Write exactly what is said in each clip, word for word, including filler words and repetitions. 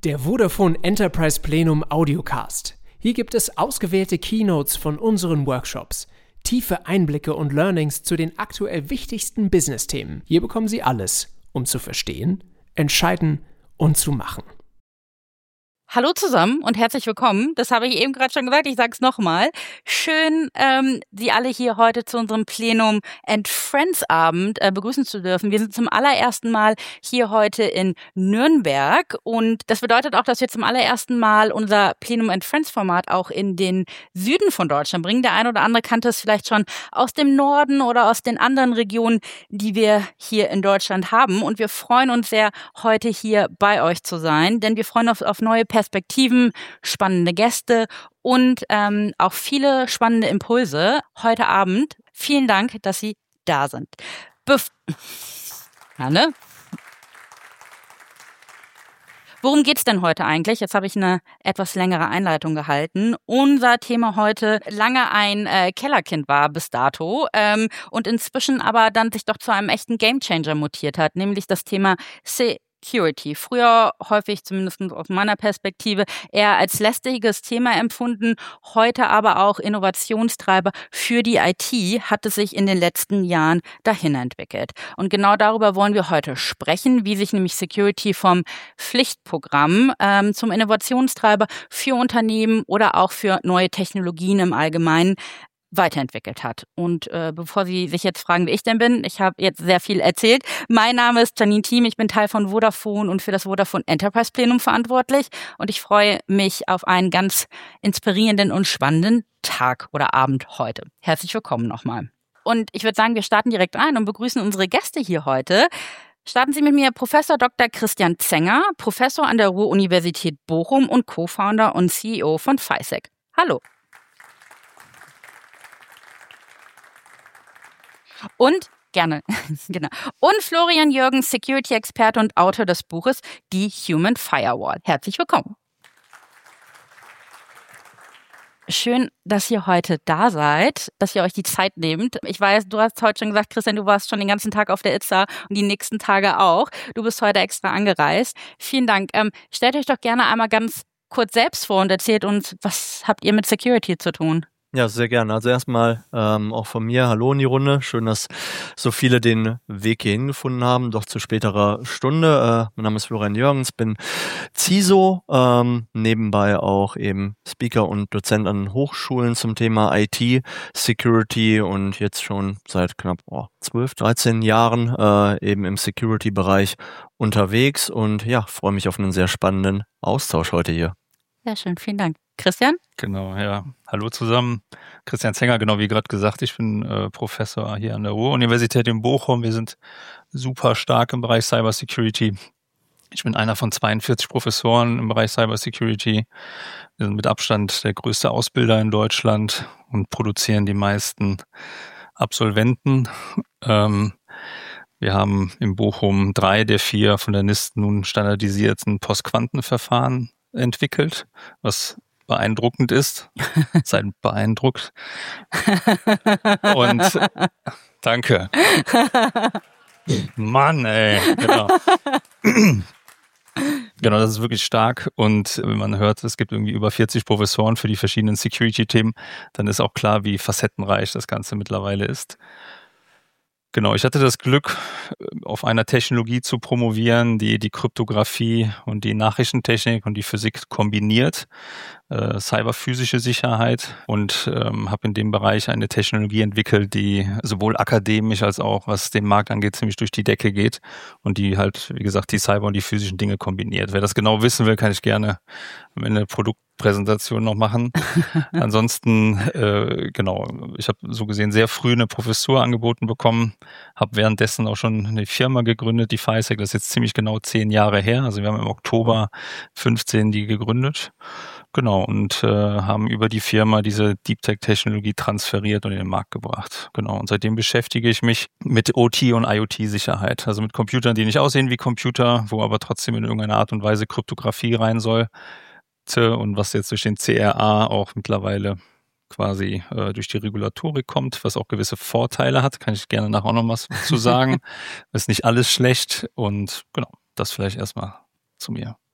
Der Vodafone Enterprise Plenum Audiocast. Hier gibt es ausgewählte Keynotes von unseren Workshops, tiefe Einblicke und Learnings zu den aktuell wichtigsten Business-Themen. Hier bekommen Sie alles, um zu verstehen, entscheiden und zu machen. Hallo zusammen und herzlich willkommen. Das habe ich eben gerade schon gesagt, ich sage es nochmal. Schön, ähm, Sie alle hier heute zu unserem Plenum and Friends Abend äh, begrüßen zu dürfen. Wir sind zum allerersten Mal hier heute in Nürnberg und das bedeutet auch, dass wir zum allerersten Mal unser Plenum and Friends Format auch in den Süden von Deutschland bringen. Der eine oder andere kannte es vielleicht schon aus dem Norden oder aus den anderen Regionen, die wir hier in Deutschland haben. Und wir freuen uns sehr, heute hier bei euch zu sein, denn wir freuen uns auf neue Perspektiven. Perspektiven, spannende Gäste und ähm, auch viele spannende Impulse heute Abend. Vielen Dank, dass Sie da sind. Bef- Anne? Worum geht's denn heute eigentlich? Jetzt habe ich eine etwas längere Einleitung gehalten. Unser Thema heute lange ein äh, Kellerkind war bis dato ähm, und inzwischen aber dann sich doch zu einem echten Gamechanger mutiert hat, nämlich das Thema Security. Früher häufig, zumindest aus meiner Perspektive, eher als lästiges Thema empfunden, heute aber auch Innovationstreiber für die I T, hat es sich in den letzten Jahren dahin entwickelt. Und genau darüber wollen wir heute sprechen, wie sich nämlich Security vom Pflichtprogramm ähm, zum Innovationstreiber für Unternehmen oder auch für neue Technologien im Allgemeinen weiterentwickelt hat. Und äh, bevor Sie sich jetzt fragen, wie ich denn bin, ich habe jetzt sehr viel erzählt. Mein Name ist Janine Thiem, ich bin Teil von Vodafone und für das Vodafone Enterprise Plenum verantwortlich und ich freue mich auf einen ganz inspirierenden und spannenden Tag oder Abend heute. Herzlich willkommen nochmal. Und ich würde sagen, wir starten direkt ein und begrüßen unsere Gäste hier heute. Starten Sie mit mir Professor Doktor Christian Zenger, Professor an der Ruhr-Universität Bochum und Co-Founder und C E O von FISEC. Hallo. Und gerne, genau. Und Florian Jürgens, Security-Experte und Autor des Buches Die Human Firewall. Herzlich willkommen. Schön, dass ihr heute da seid, dass ihr euch die Zeit nehmt. Ich weiß, du hast heute schon gesagt, Christian, du warst schon den ganzen Tag auf der I T S A und die nächsten Tage auch. Du bist heute extra angereist. Vielen Dank. Ähm, stellt euch doch gerne einmal ganz kurz selbst vor und erzählt uns, was habt ihr mit Security zu tun? Ja, sehr gerne. Also erstmal ähm, auch von mir, hallo in die Runde. Schön, dass so viele den Weg hierhin gefunden haben, doch zu späterer Stunde. Äh, mein Name ist Florian Jürgens, bin C I S O, ähm, nebenbei auch eben Speaker und Dozent an Hochschulen zum Thema I T, Security und jetzt schon seit knapp oh, zwölf, dreizehn Jahren äh, eben im Security-Bereich unterwegs und ja, freue mich auf einen sehr spannenden Austausch heute hier. Sehr schön, vielen Dank. Christian? Genau, ja. Hallo zusammen. Christian Zenger, genau wie gerade gesagt, ich bin äh, Professor hier an der Ruhr-Universität in Bochum. Wir sind super stark im Bereich Cybersecurity. Ich bin einer von zweiundvierzig Professoren im Bereich Cybersecurity. Wir sind mit Abstand der größte Ausbilder in Deutschland und produzieren die meisten Absolventen. Ähm, wir haben in Bochum drei der vier von der NIST nun standardisierten Postquantenverfahren entwickelt, was beeindruckend ist. Seid beeindruckt. Und danke. Mann, ey. Genau. Genau, das ist wirklich stark. Und wenn man hört, es gibt irgendwie über vierzig Professoren für die verschiedenen Security-Themen, dann ist auch klar, wie facettenreich das Ganze mittlerweile ist. Genau, ich hatte das Glück, auf einer Technologie zu promovieren, die die Kryptographie und die Nachrichtentechnik und die Physik kombiniert, äh, cyberphysische Sicherheit und ähm, habe in dem Bereich eine Technologie entwickelt, die sowohl akademisch als auch, was den Markt angeht, ziemlich durch die Decke geht und die halt, wie gesagt, die Cyber- und die physischen Dinge kombiniert. Wer das genau wissen will, kann ich gerne am Ende Produktpräsentation noch machen. Ansonsten, äh, genau, ich habe so gesehen sehr früh eine Professur angeboten bekommen, habe währenddessen auch schon eine Firma gegründet, die FISEC, das ist jetzt ziemlich genau zehn Jahre her, also wir haben im Oktober fünfzehn die gegründet. Genau, und äh, haben über die Firma diese Deep Tech-Technologie transferiert und in den Markt gebracht. Genau, und seitdem beschäftige ich mich mit O T und I O T-Sicherheit, also mit Computern, die nicht aussehen wie Computer, wo aber trotzdem in irgendeiner Art und Weise Kryptographie rein soll. Und was jetzt durch den C R A auch mittlerweile quasi äh, durch die Regulatorik kommt, was auch gewisse Vorteile hat, kann ich gerne nachher auch noch was zu sagen. Ist nicht alles schlecht und genau, das vielleicht erstmal zu mir.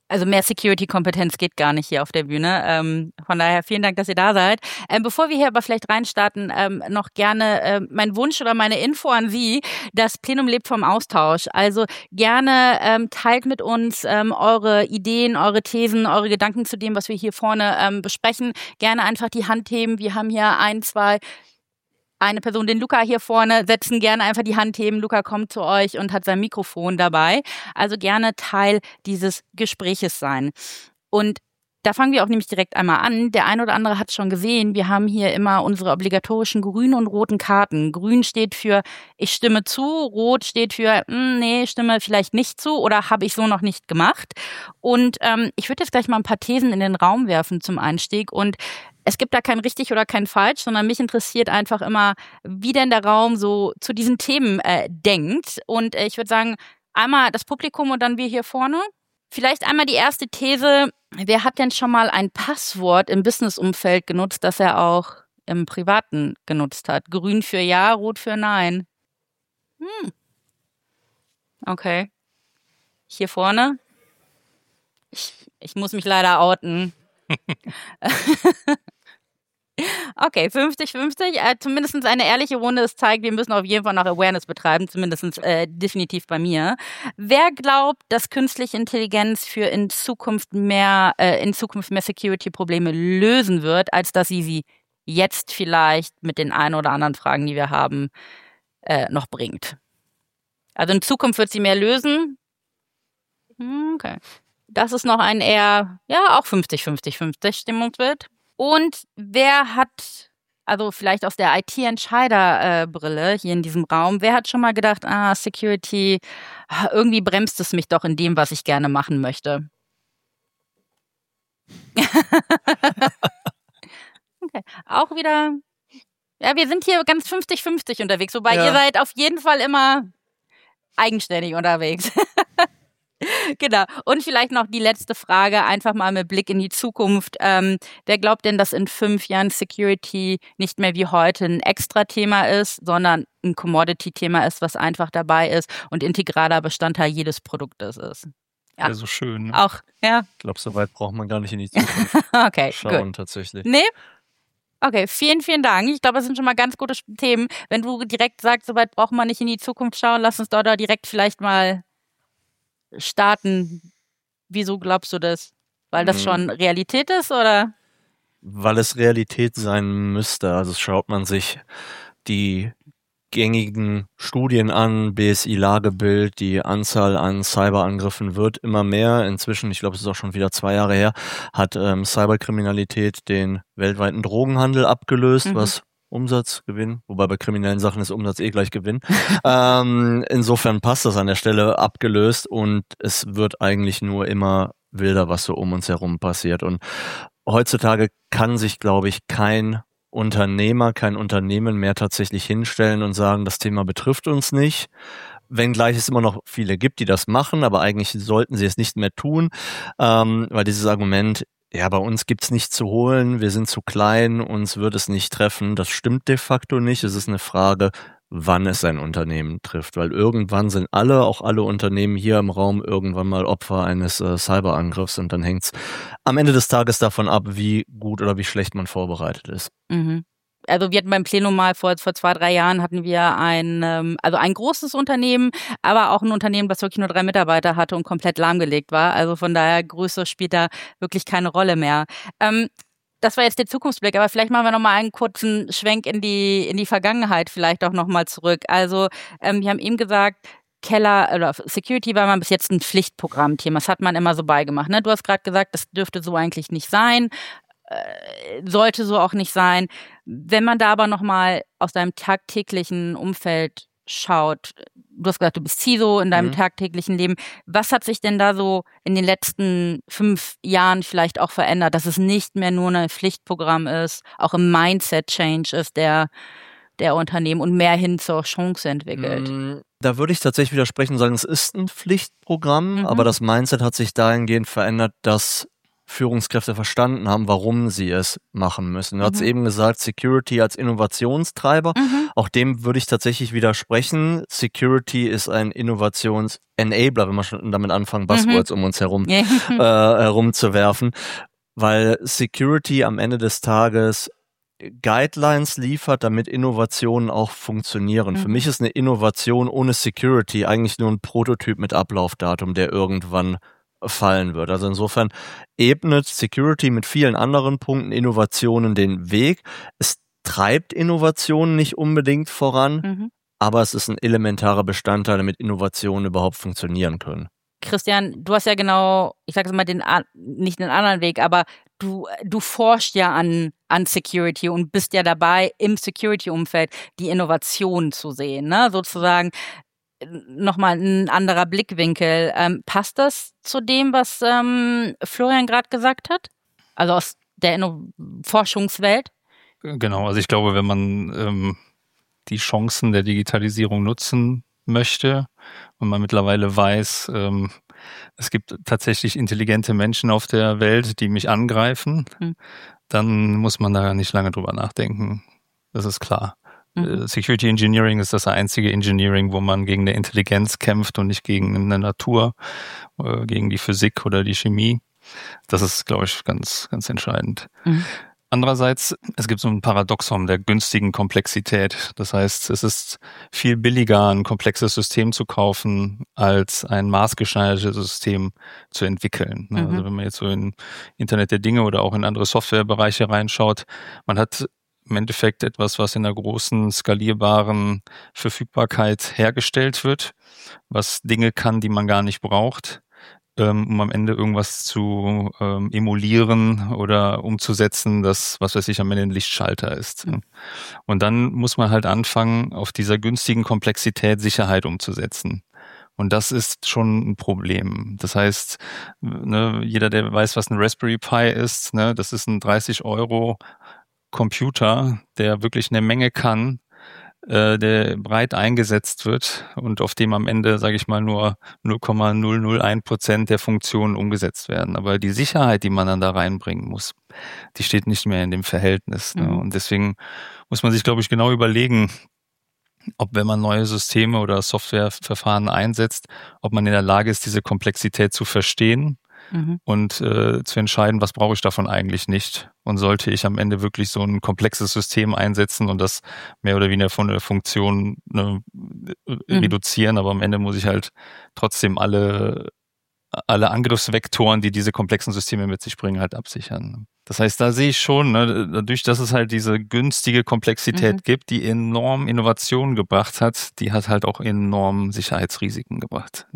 Also mehr Security-Kompetenz geht gar nicht hier auf der Bühne. Ähm, von daher vielen Dank, dass ihr da seid. Ähm, bevor wir hier aber vielleicht reinstarten, ähm, noch gerne äh, mein Wunsch oder meine Info an Sie. Das Plenum lebt vom Austausch. Also gerne ähm, teilt mit uns ähm, eure Ideen, eure Thesen, eure Gedanken zu dem, was wir hier vorne ähm, besprechen. Gerne einfach die Hand heben. Wir haben hier ein, zwei... Eine Person, den Luca hier vorne, setzen, gerne einfach die Hand heben. Luca kommt zu euch und hat sein Mikrofon dabei. Also gerne Teil dieses Gespräches sein. Und da fangen wir auch nämlich direkt einmal an. Der eine oder andere hat schon gesehen, wir haben hier immer unsere obligatorischen grünen und roten Karten. Grün steht für ich stimme zu, rot steht für mh, nee, stimme vielleicht nicht zu oder habe ich so noch nicht gemacht. Und ähm, ich würde jetzt gleich mal ein paar Thesen in den Raum werfen zum Einstieg. Und es gibt da kein richtig oder kein falsch, sondern mich interessiert einfach immer, wie denn der Raum so zu diesen Themen äh, denkt. Und äh, ich würde sagen, einmal das Publikum und dann wir hier vorne. Vielleicht einmal die erste These. Wer hat denn schon mal ein Passwort im Business-Umfeld genutzt, das er auch im Privaten genutzt hat? Grün für Ja, rot für Nein. Hm. Okay. Hier vorne. Ich, ich muss mich leider outen. Okay, fünfzig fünfzig, äh, zumindest eine ehrliche Runde. Es zeigt, wir müssen auf jeden Fall noch Awareness betreiben, zumindest äh, definitiv bei mir. Wer glaubt, dass künstliche Intelligenz für in Zukunft mehr, äh, in Zukunft mehr Security-Probleme lösen wird, als dass sie sie jetzt vielleicht mit den ein oder anderen Fragen, die wir haben, äh, noch bringt? Also in Zukunft wird sie mehr lösen? Okay. Das ist noch ein eher, ja, auch fünfzig fünfzig fünfzig Stimmungsbild. Und wer hat, also vielleicht aus der I T-Entscheider-Brille hier in diesem Raum, wer hat schon mal gedacht, ah, Security, irgendwie bremst es mich doch in dem, was ich gerne machen möchte? Okay, auch wieder, ja, wir sind hier ganz fünfzig fünfzig unterwegs, wobei ja. Ihr seid auf jeden Fall immer eigenständig unterwegs. Genau. Und vielleicht noch die letzte Frage, einfach mal mit Blick in die Zukunft. Ähm, wer glaubt denn, dass in fünf Jahren Security nicht mehr wie heute ein Extra-Thema ist, sondern ein Commodity-Thema ist, was einfach dabei ist und integraler Bestandteil jedes Produktes ist? Ja, ja so schön. Ne? Auch, ja. Ich glaube, so weit braucht man gar nicht in die Zukunft okay, schauen, gut. tatsächlich. Nee? Okay, vielen, vielen Dank. Ich glaube, das sind schon mal ganz gute Themen. Wenn du direkt sagst, so weit braucht man nicht in die Zukunft schauen, lass uns dort direkt vielleicht mal starten. Wieso glaubst du das? Weil das schon Realität ist, oder? Weil es Realität sein müsste. Also schaut man sich die gängigen Studien an, B S I-Lagebild, die Anzahl an Cyberangriffen wird immer mehr. Inzwischen, ich glaube, es ist auch schon wieder zwei Jahre her, hat ähm, Cyberkriminalität den weltweiten Drogenhandel abgelöst, mhm. was Umsatzgewinn, wobei bei kriminellen Sachen ist Umsatz eh gleich Gewinn. ähm, insofern passt das an der Stelle abgelöst und es wird eigentlich nur immer wilder, was so um uns herum passiert. Und heutzutage kann sich, glaube ich, kein Unternehmer, kein Unternehmen mehr tatsächlich hinstellen und sagen, das Thema betrifft uns nicht. Wenngleich es immer noch viele gibt, die das machen, aber eigentlich sollten sie es nicht mehr tun, ähm, weil dieses Argument, ja, bei uns gibt's nichts zu holen, wir sind zu klein, uns wird es nicht treffen. Das stimmt de facto nicht. Es ist eine Frage, wann es ein Unternehmen trifft, weil irgendwann sind alle, auch alle Unternehmen hier im Raum, irgendwann mal Opfer eines äh, Cyberangriffs und dann hängt's am Ende des Tages davon ab, wie gut oder wie schlecht man vorbereitet ist. Mhm. Also wir hatten beim Plenum mal vor, vor zwei, drei Jahren hatten wir ein, ähm, also ein großes Unternehmen, aber auch ein Unternehmen, das wirklich nur drei Mitarbeiter hatte und komplett lahmgelegt war. Also von daher, Größe spielt da wirklich keine Rolle mehr. Ähm, das war jetzt der Zukunftsblick, aber vielleicht machen wir nochmal einen kurzen Schwenk in die, in die Vergangenheit vielleicht auch nochmal zurück. Also ähm, wir haben eben gesagt, Keller oder Security war mal bis jetzt ein Pflichtprogrammthema. Das hat man immer so beigemacht. Ne? Du hast gerade gesagt, das dürfte so eigentlich nicht sein. Sollte so auch nicht sein. Wenn man da aber nochmal aus deinem tagtäglichen Umfeld schaut, du hast gesagt, du bist C I S O in deinem mhm. tagtäglichen Leben, was hat sich denn da so in den letzten fünf Jahren vielleicht auch verändert, dass es nicht mehr nur ein Pflichtprogramm ist, auch im Mindset-Change ist der, der Unternehmen und mehr hin zur Chance entwickelt? Da würde ich tatsächlich widersprechen und sagen, es ist ein Pflichtprogramm, mhm. aber das Mindset hat sich dahingehend verändert, dass Führungskräfte verstanden haben, warum sie es machen müssen. Du Mhm. hast eben gesagt, Security als Innovationstreiber. Mhm. Auch dem würde ich tatsächlich widersprechen. Security ist ein Innovations-Enabler, wenn wir schon damit anfangen, Buzzwords um uns herum Ja. äh, herumzuwerfen, weil Security am Ende des Tages Guidelines liefert, damit Innovationen auch funktionieren. Mhm. Für mich ist eine Innovation ohne Security eigentlich nur ein Prototyp mit Ablaufdatum, der irgendwann fallen wird. Also insofern ebnet Security mit vielen anderen Punkten Innovationen den Weg. Es treibt Innovationen nicht unbedingt voran, Mhm. aber es ist ein elementarer Bestandteil, damit Innovationen überhaupt funktionieren können. Christian, du hast ja genau, ich sage es mal, den, a- nicht den anderen Weg, aber du, du forschst ja an, an Security und bist ja dabei, im Security-Umfeld die Innovation zu sehen, ne? Sozusagen nochmal ein anderer Blickwinkel. Ähm, passt das zu dem, was ähm, Florian gerade gesagt hat? Also aus der Inno- Forschungswelt? Genau, also ich glaube, wenn man ähm, die Chancen der Digitalisierung nutzen möchte und man mittlerweile weiß, ähm, es gibt tatsächlich intelligente Menschen auf der Welt, die mich angreifen, Hm. dann muss man da nicht lange drüber nachdenken. Das ist klar. Mhm. Äh, Security Engineering ist das einzige Engineering, wo man gegen eine Intelligenz kämpft und nicht gegen eine Natur, äh, gegen die Physik oder die Chemie. Das ist, glaube ich, ganz, ganz entscheidend. Mhm. Andererseits, es gibt so ein Paradoxon der günstigen Komplexität. Das heißt, es ist viel billiger, ein komplexes System zu kaufen, als ein maßgeschneidertes System zu entwickeln. Mhm. Also wenn man jetzt so in Internet der Dinge oder auch in andere Softwarebereiche reinschaut, man hat im Endeffekt etwas, was in einer großen, skalierbaren Verfügbarkeit hergestellt wird, was Dinge kann, die man gar nicht braucht, um am Ende irgendwas zu ähm, emulieren oder umzusetzen, das, was weiß ich, am Ende ein Lichtschalter ist. Mhm. Und dann muss man halt anfangen, auf dieser günstigen Komplexität Sicherheit umzusetzen. Und das ist schon ein Problem. Das heißt, ne, jeder, der weiß, was ein Raspberry Pi ist, ne, das ist ein dreißig Euro Computer, der wirklich eine Menge kann, der breit eingesetzt wird und auf dem am Ende, sage ich mal, nur null Komma null null eins Prozent der Funktionen umgesetzt werden. Aber die Sicherheit, die man dann da reinbringen muss, die steht nicht mehr in dem Verhältnis. Ne? Mhm. Und deswegen muss man sich, glaube ich, genau überlegen, ob, wenn man neue Systeme oder Softwareverfahren einsetzt, ob man in der Lage ist, diese Komplexität zu verstehen. Mhm. Und äh, zu entscheiden, was brauche ich davon eigentlich nicht. Und sollte ich am Ende wirklich so ein komplexes System einsetzen und das mehr oder weniger von der Funktion ne, mhm. reduzieren, aber am Ende muss ich halt trotzdem alle, alle Angriffsvektoren, die diese komplexen Systeme mit sich bringen, halt absichern. Das heißt, da sehe ich schon, ne, dadurch, dass es halt diese günstige Komplexität mhm. gibt, die enorm Innovationen gebracht hat, die hat halt auch enorm Sicherheitsrisiken gebracht.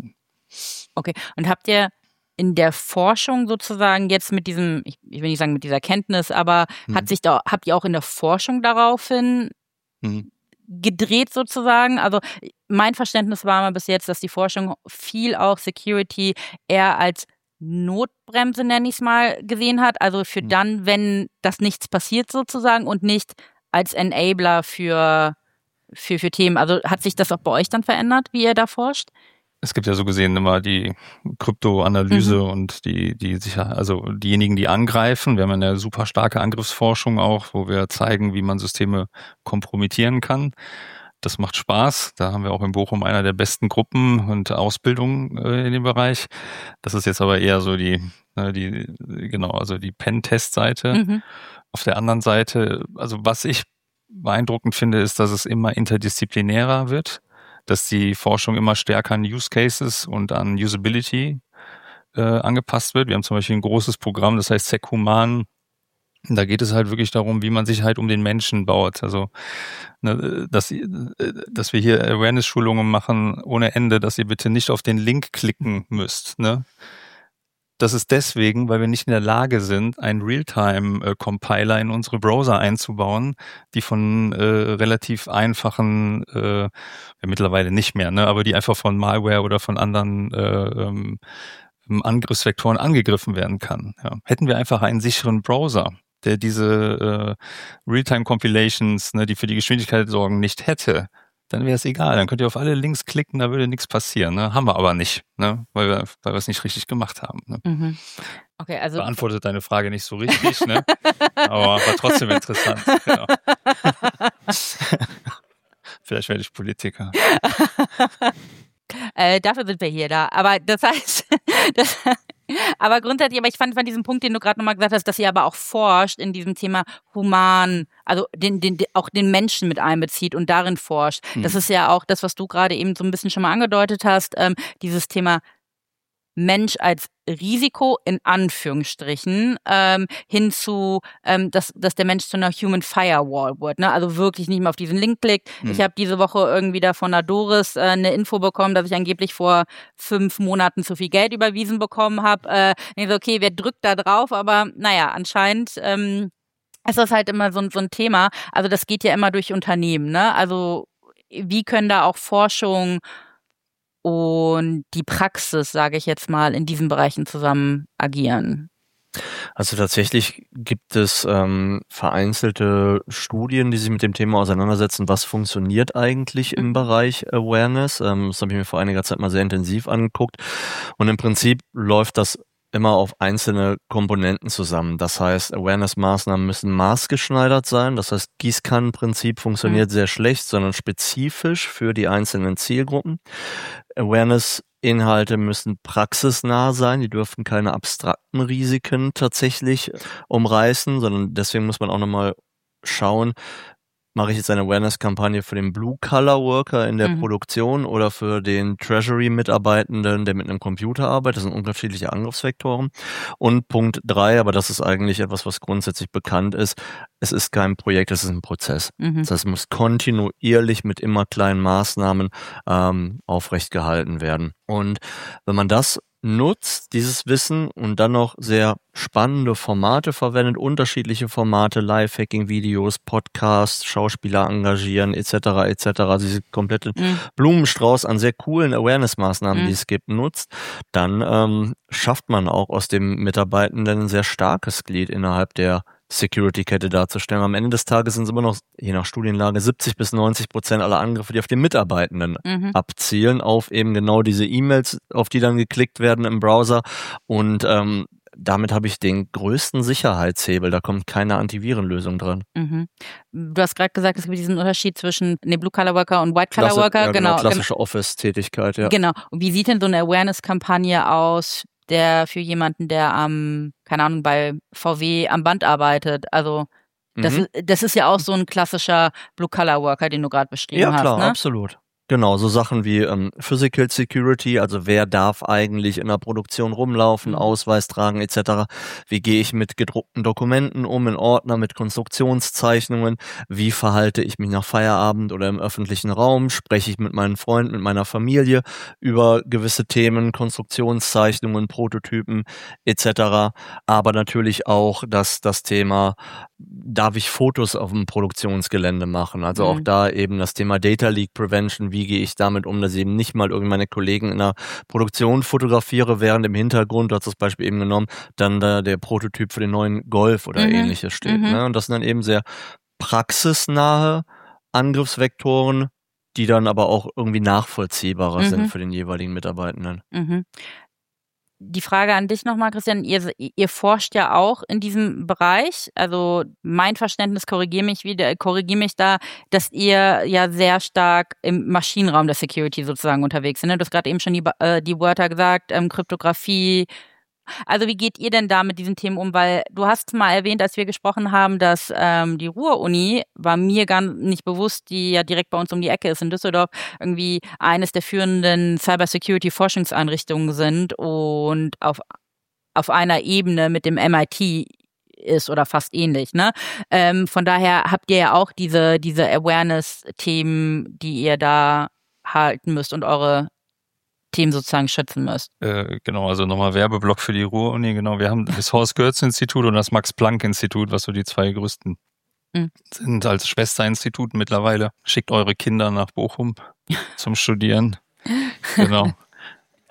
Okay, und habt ihr in der Forschung sozusagen jetzt mit diesem, ich will nicht sagen mit dieser Kenntnis, aber hm. hat sich da, habt ihr auch in der Forschung daraufhin hm. gedreht sozusagen? Also mein Verständnis war mal bis jetzt, dass die Forschung viel auch Security eher als Notbremse, nenne ich es mal, gesehen hat. Also für hm. dann, wenn das nichts passiert sozusagen und nicht als Enabler für, für, für Themen. Also hat sich das auch bei euch dann verändert, wie ihr da forscht? Es gibt ja so gesehen immer die Kryptoanalyse mhm. und die, die sicher, also diejenigen, die angreifen. Wir haben eine super starke Angriffsforschung auch, wo wir zeigen, wie man Systeme kompromittieren kann. Das macht Spaß. Da haben wir auch in Bochum einer der besten Gruppen und Ausbildungen äh, in dem Bereich. Das ist jetzt aber eher so die, ne, die, genau, also die Pen-Test-Seite. Mhm. Auf der anderen Seite, also was ich beeindruckend finde, ist, dass es immer interdisziplinärer wird, dass die Forschung immer stärker an Use Cases und an Usability äh, angepasst wird. Wir haben zum Beispiel ein großes Programm, das heißt SecHuman. Da geht es halt wirklich darum, wie man Sicherheit um den Menschen baut. Also, ne, dass, dass wir hier Awareness-Schulungen machen ohne Ende, dass ihr bitte nicht auf den Link klicken müsst. Ne? Das ist deswegen, weil wir nicht in der Lage sind, einen Realtime-Compiler in unsere Browser einzubauen, die von äh, relativ einfachen, äh, ja, mittlerweile nicht mehr, ne, aber die einfach von Malware oder von anderen äh, ähm, Angriffsvektoren angegriffen werden kann. Ja. Hätten wir einfach einen sicheren Browser, der diese äh, Realtime-Compilations, ne, die für die Geschwindigkeit sorgen, nicht hätte, dann wäre es egal. Dann könnt ihr auf alle Links klicken, da würde nichts passieren. Ne? Haben wir aber nicht, ne? weil wir weil wir es nicht richtig gemacht haben. Ne? Mhm. Okay, also beantwortet deine Frage nicht so richtig, ne? aber war trotzdem interessant. Genau. Vielleicht werde ich Politiker. äh, dafür sind wir hier da. Aber das heißt, das, aber grundsätzlich, aber ich fand von diesem Punkt, den du gerade nochmal gesagt hast, dass ihr aber auch forscht in diesem Thema human, also den, den, auch den Menschen mit einbezieht und darin forscht. Hm. Das ist ja auch das, was du gerade eben so ein bisschen schon mal angedeutet hast, ähm, dieses Thema Mensch als Risiko in Anführungsstrichen ähm, hin zu, ähm, dass, dass der Mensch zu einer Human Firewall wird. Ne? Also wirklich nicht mehr auf diesen Link klickt. Hm. Ich habe diese Woche irgendwie da von der Doris äh, eine Info bekommen, dass ich angeblich vor fünf Monaten zu viel Geld überwiesen bekommen habe. Äh, ich so, okay, wer drückt da drauf? Aber naja, anscheinend ähm, ist das halt immer so, so ein Thema. Also das geht ja immer durch Unternehmen. Ne? Also wie können da auch Forschung und die Praxis, sage ich jetzt mal, in diesen Bereichen zusammen agieren? Also tatsächlich gibt es ähm, vereinzelte Studien, die sich mit dem Thema auseinandersetzen, was funktioniert eigentlich im Bereich Awareness. Ähm, das habe ich mir vor einiger Zeit mal sehr intensiv angeguckt. Und im Prinzip läuft das immer auf einzelne Komponenten zusammen. Das heißt, Awareness-Maßnahmen müssen maßgeschneidert sein. Das heißt, Gießkannenprinzip funktioniert mhm. sehr schlecht, sondern spezifisch für die einzelnen Zielgruppen. Awareness-Inhalte müssen praxisnah sein. Die dürfen keine abstrakten Risiken tatsächlich umreißen, sondern deswegen muss man auch nochmal schauen, mache ich jetzt eine Awareness-Kampagne für den Blue-Collar-Worker in der mhm. Produktion oder für den Treasury-Mitarbeitenden, der mit einem Computer arbeitet? Das sind unterschiedliche Angriffsvektoren. Und Punkt drei, aber das ist eigentlich etwas, was grundsätzlich bekannt ist, es ist kein Projekt, es ist ein Prozess. Mhm. Das heißt, es muss kontinuierlich mit immer kleinen Maßnahmen ähm, aufrecht gehalten werden. Und wenn man das nutzt, dieses Wissen, und dann noch sehr spannende Formate verwendet, unterschiedliche Formate, Lifehacking-Videos, Podcasts, Schauspieler engagieren, et cetera et cetera, also diese komplette mhm. Blumenstrauß an sehr coolen Awareness-Maßnahmen, mhm. die es gibt, nutzt, dann ähm, schafft man auch aus dem Mitarbeitenden ein sehr starkes Glied innerhalb der Security-Kette darzustellen. Am Ende des Tages sind es immer noch, je nach Studienlage, siebzig bis neunzig Prozent aller Angriffe, die auf den Mitarbeitenden mhm. abzielen, auf eben genau diese E-Mails, auf die dann geklickt werden im Browser. Und ähm, damit habe ich den größten Sicherheitshebel. Da kommt keine Antivirenlösung dran. Mhm. Du hast gerade gesagt, es gibt diesen Unterschied zwischen ne, Blue-Collar-Worker und White-Collar-Worker. Ja, genau, genau, klassische Office-Tätigkeit, ja. Genau. Und wie sieht denn so eine Awareness-Kampagne aus, der für jemanden, der am, keine Ahnung, bei V W am Band arbeitet? Also das, mhm. das ist ja auch so ein klassischer Blue-Collar-Worker, den du gerade beschrieben ja, hast. Ja, klar, ne? absolut. Genau, so Sachen wie ähm, Physical Security, also wer darf eigentlich in der Produktion rumlaufen, mhm. Ausweis tragen et cetera. Wie gehe ich mit gedruckten Dokumenten um, in Ordner, mit Konstruktionszeichnungen? Wie verhalte ich mich nach Feierabend oder im öffentlichen Raum? Spreche ich mit meinen Freunden, mit meiner Familie über gewisse Themen, Konstruktionszeichnungen, Prototypen et cetera. Aber natürlich auch das, das Thema, darf ich Fotos auf dem Produktionsgelände machen? Also mhm. auch da eben das Thema Data Leak Prevention. Wie gehe ich damit um, dass ich eben nicht mal irgendwie meine Kollegen in der Produktion fotografiere, während im Hintergrund, du hast das Beispiel eben genommen, dann da der Prototyp für den neuen Golf oder mhm. ähnliches steht. Mhm. Ne? Und das sind dann eben sehr praxisnahe Angriffsvektoren, die dann aber auch irgendwie nachvollziehbarer mhm. sind für den jeweiligen Mitarbeitenden. Mhm. Die Frage an dich nochmal, Christian, ihr, ihr forscht ja auch in diesem Bereich, also mein Verständnis, korrigiere mich wieder, korrigiere mich da, dass ihr ja sehr stark im Maschinenraum der Security sozusagen unterwegs seid. Ne? Du hast gerade eben schon die, äh, die Wörter gesagt, ähm, Kryptographie. Also wie geht ihr denn da mit diesen Themen um? Weil du hast mal erwähnt, als wir gesprochen haben, dass ähm, die Ruhr-Uni, war mir gar nicht bewusst, die ja direkt bei uns um die Ecke ist in Düsseldorf, irgendwie eines der führenden Cybersecurity-Forschungseinrichtungen sind und auf, auf einer Ebene mit dem M I T ist oder fast ähnlich. Ne? Ähm, von daher habt ihr ja auch diese, diese Awareness-Themen, die ihr da halten müsst und eure Themen sozusagen schützen müsst. Äh, genau, also nochmal Werbeblock für die Ruhr-Uni. Genau, wir haben das Horst-Goerz-Institut und das Max-Planck-Institut, was so die zwei größten mhm. sind als Schwesterinstitut mittlerweile. Schickt eure Kinder nach Bochum zum Studieren. Genau.